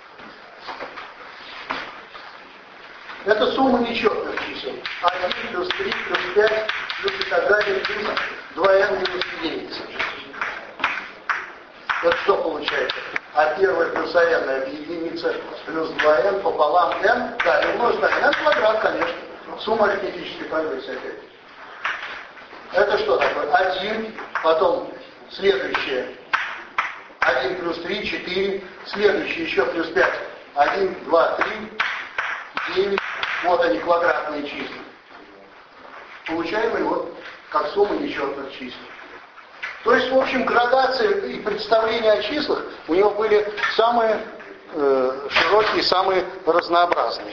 Это сумма нечетных чисел. один плюс три плюс пять плюс и так далее плюс два эн минус единица. Это что получается? А первое плюс ан это единица плюс два эн пополам n, да, и умножить на n квадрат, конечно. Сумма арифметической прогрессии опять. Это что такое? один, потом следующее. один плюс три, четыре, следующее еще плюс пять. один, два, три, девять. Вот они, квадратные числа. Получаем его как сумма нечетных чисел. То есть, в общем, градации и представления о числах у него были самые э, широкие, самые разнообразные.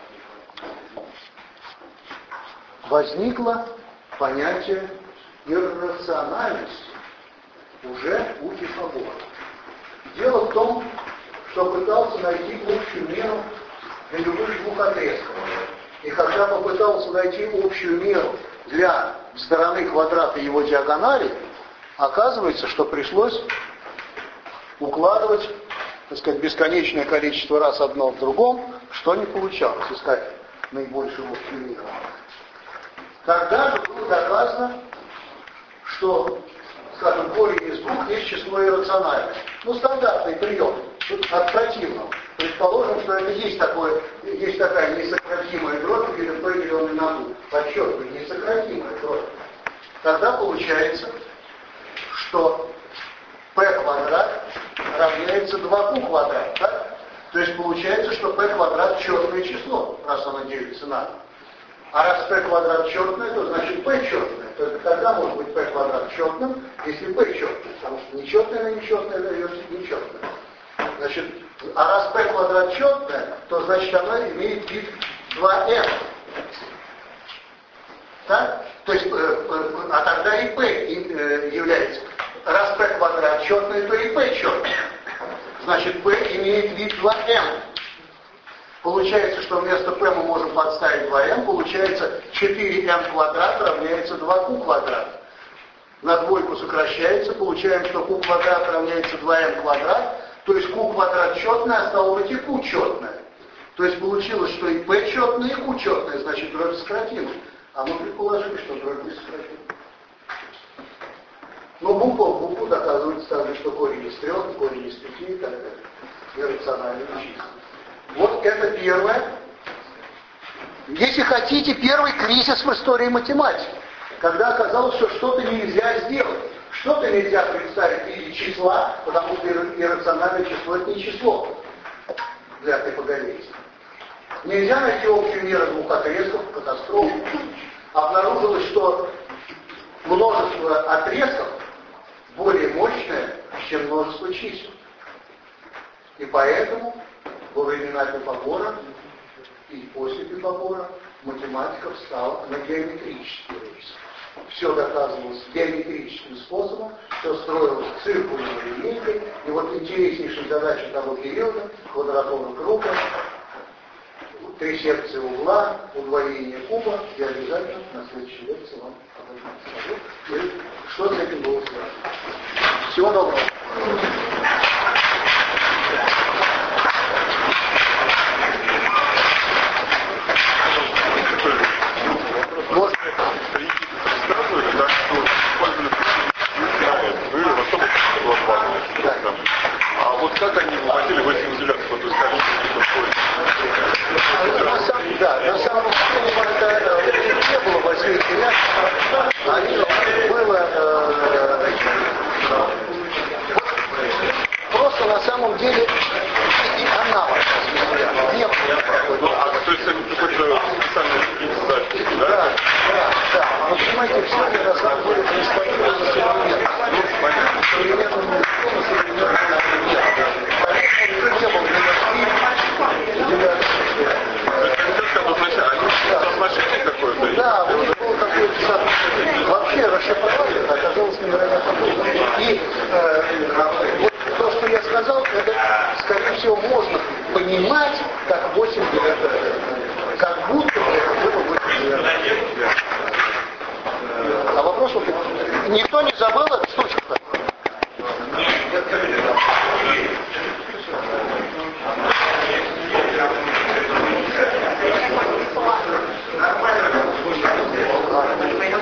Возникло понятие иррациональности уже у Пифагора. Дело в том, что пытался найти общую меру для любых двух отрезков. И когда попытался найти общую меру для стороны квадрата и его диагонали, оказывается, что пришлось укладывать, так сказать, бесконечное количество раз одно в другом, что не получалось, искать наибольшую общую меру. Тогда же было доказано, что, скажем, корень из двух есть число иррациональное. Ну, стандартный прием от противного. Предположим, что это есть, такое, есть такая несократимая дробь, или определенный на двух. Подчеркиваю, несократимая дробь. Тогда получается, что p квадрат равняется два q квадрат, так? То есть получается, что p квадрат четное число, раз оно делится на. А раз p квадрат четное, то значит p четное. Только тогда может быть p квадрат четным, если p четное. Потому что нечетное на нечетное дается нечетное. Значит, а раз p квадрат четное, то значит оно имеет вид два эн. Так? То есть, э, э, а тогда и p э, является. Раз p квадрат четное, то и p четное. Значит, p имеет вид два эн. Получается, что вместо p мы можем подставить два эн, получается четыре эн квадрат равняется два q квадрат. На двойку сокращается, получаем, что q квадрат равняется два эн квадрат, то есть q квадрат четное, а стало быть и q четное. То есть получилось, что и p четное, и q четное, значит дробь сократилась. А мы предположили, что дробь не сократилась. Но буква в букву доказывается также, что корень из трех, корень из пяти и так далее. Иррациональные числа. Вот это первое. Если хотите, первый кризис в истории математики. Когда оказалось, что что-то нельзя сделать. Что-то нельзя представить в виде числа, потому что иррациональное число это не число для топогонейства. Нельзя найти общую меру двух отрезков, катастроф. Обнаружилось, что множество отрезков более мощное, чем множество чисел. И поэтому во времена Пифагора и после Пифагора математика встала на геометрический рельс. Все доказывалось геометрическим способом, все строилось циркульной линейкой, и вот интереснейшая задача того периода, квадратура круга, три секции угла, удвоение куба, я обязательно на следующей лекции вам об этом расскажу. И что с этим было связано. Всего доброго. Может, рассказывали, да, что использовали ну или в особо глобальное. А вот как они выводили восемь изоляций, вот вы скажете, что на самом, да, на самом деле это не было восьми изоляций, они было э, просто на самом деле и аналог. Не было. Ну, а то есть это какой-то специальный запись, да? Да, да, да. Но понимаете, все это на самом деле происходило современным. Современным языком и современным методом. Поэтому не было никаких изоляций. Соотношение какое-то? Да, у них было какое-то соотношение. Вообще расшифровать это оказалось невероятно трудно. И э, вот то, что я сказал, это, скорее всего, можно понимать как восемь девятых. Как будто бы это было восемь девятых. А вопрос вот никто не забыл эту штучку-то? Нормально.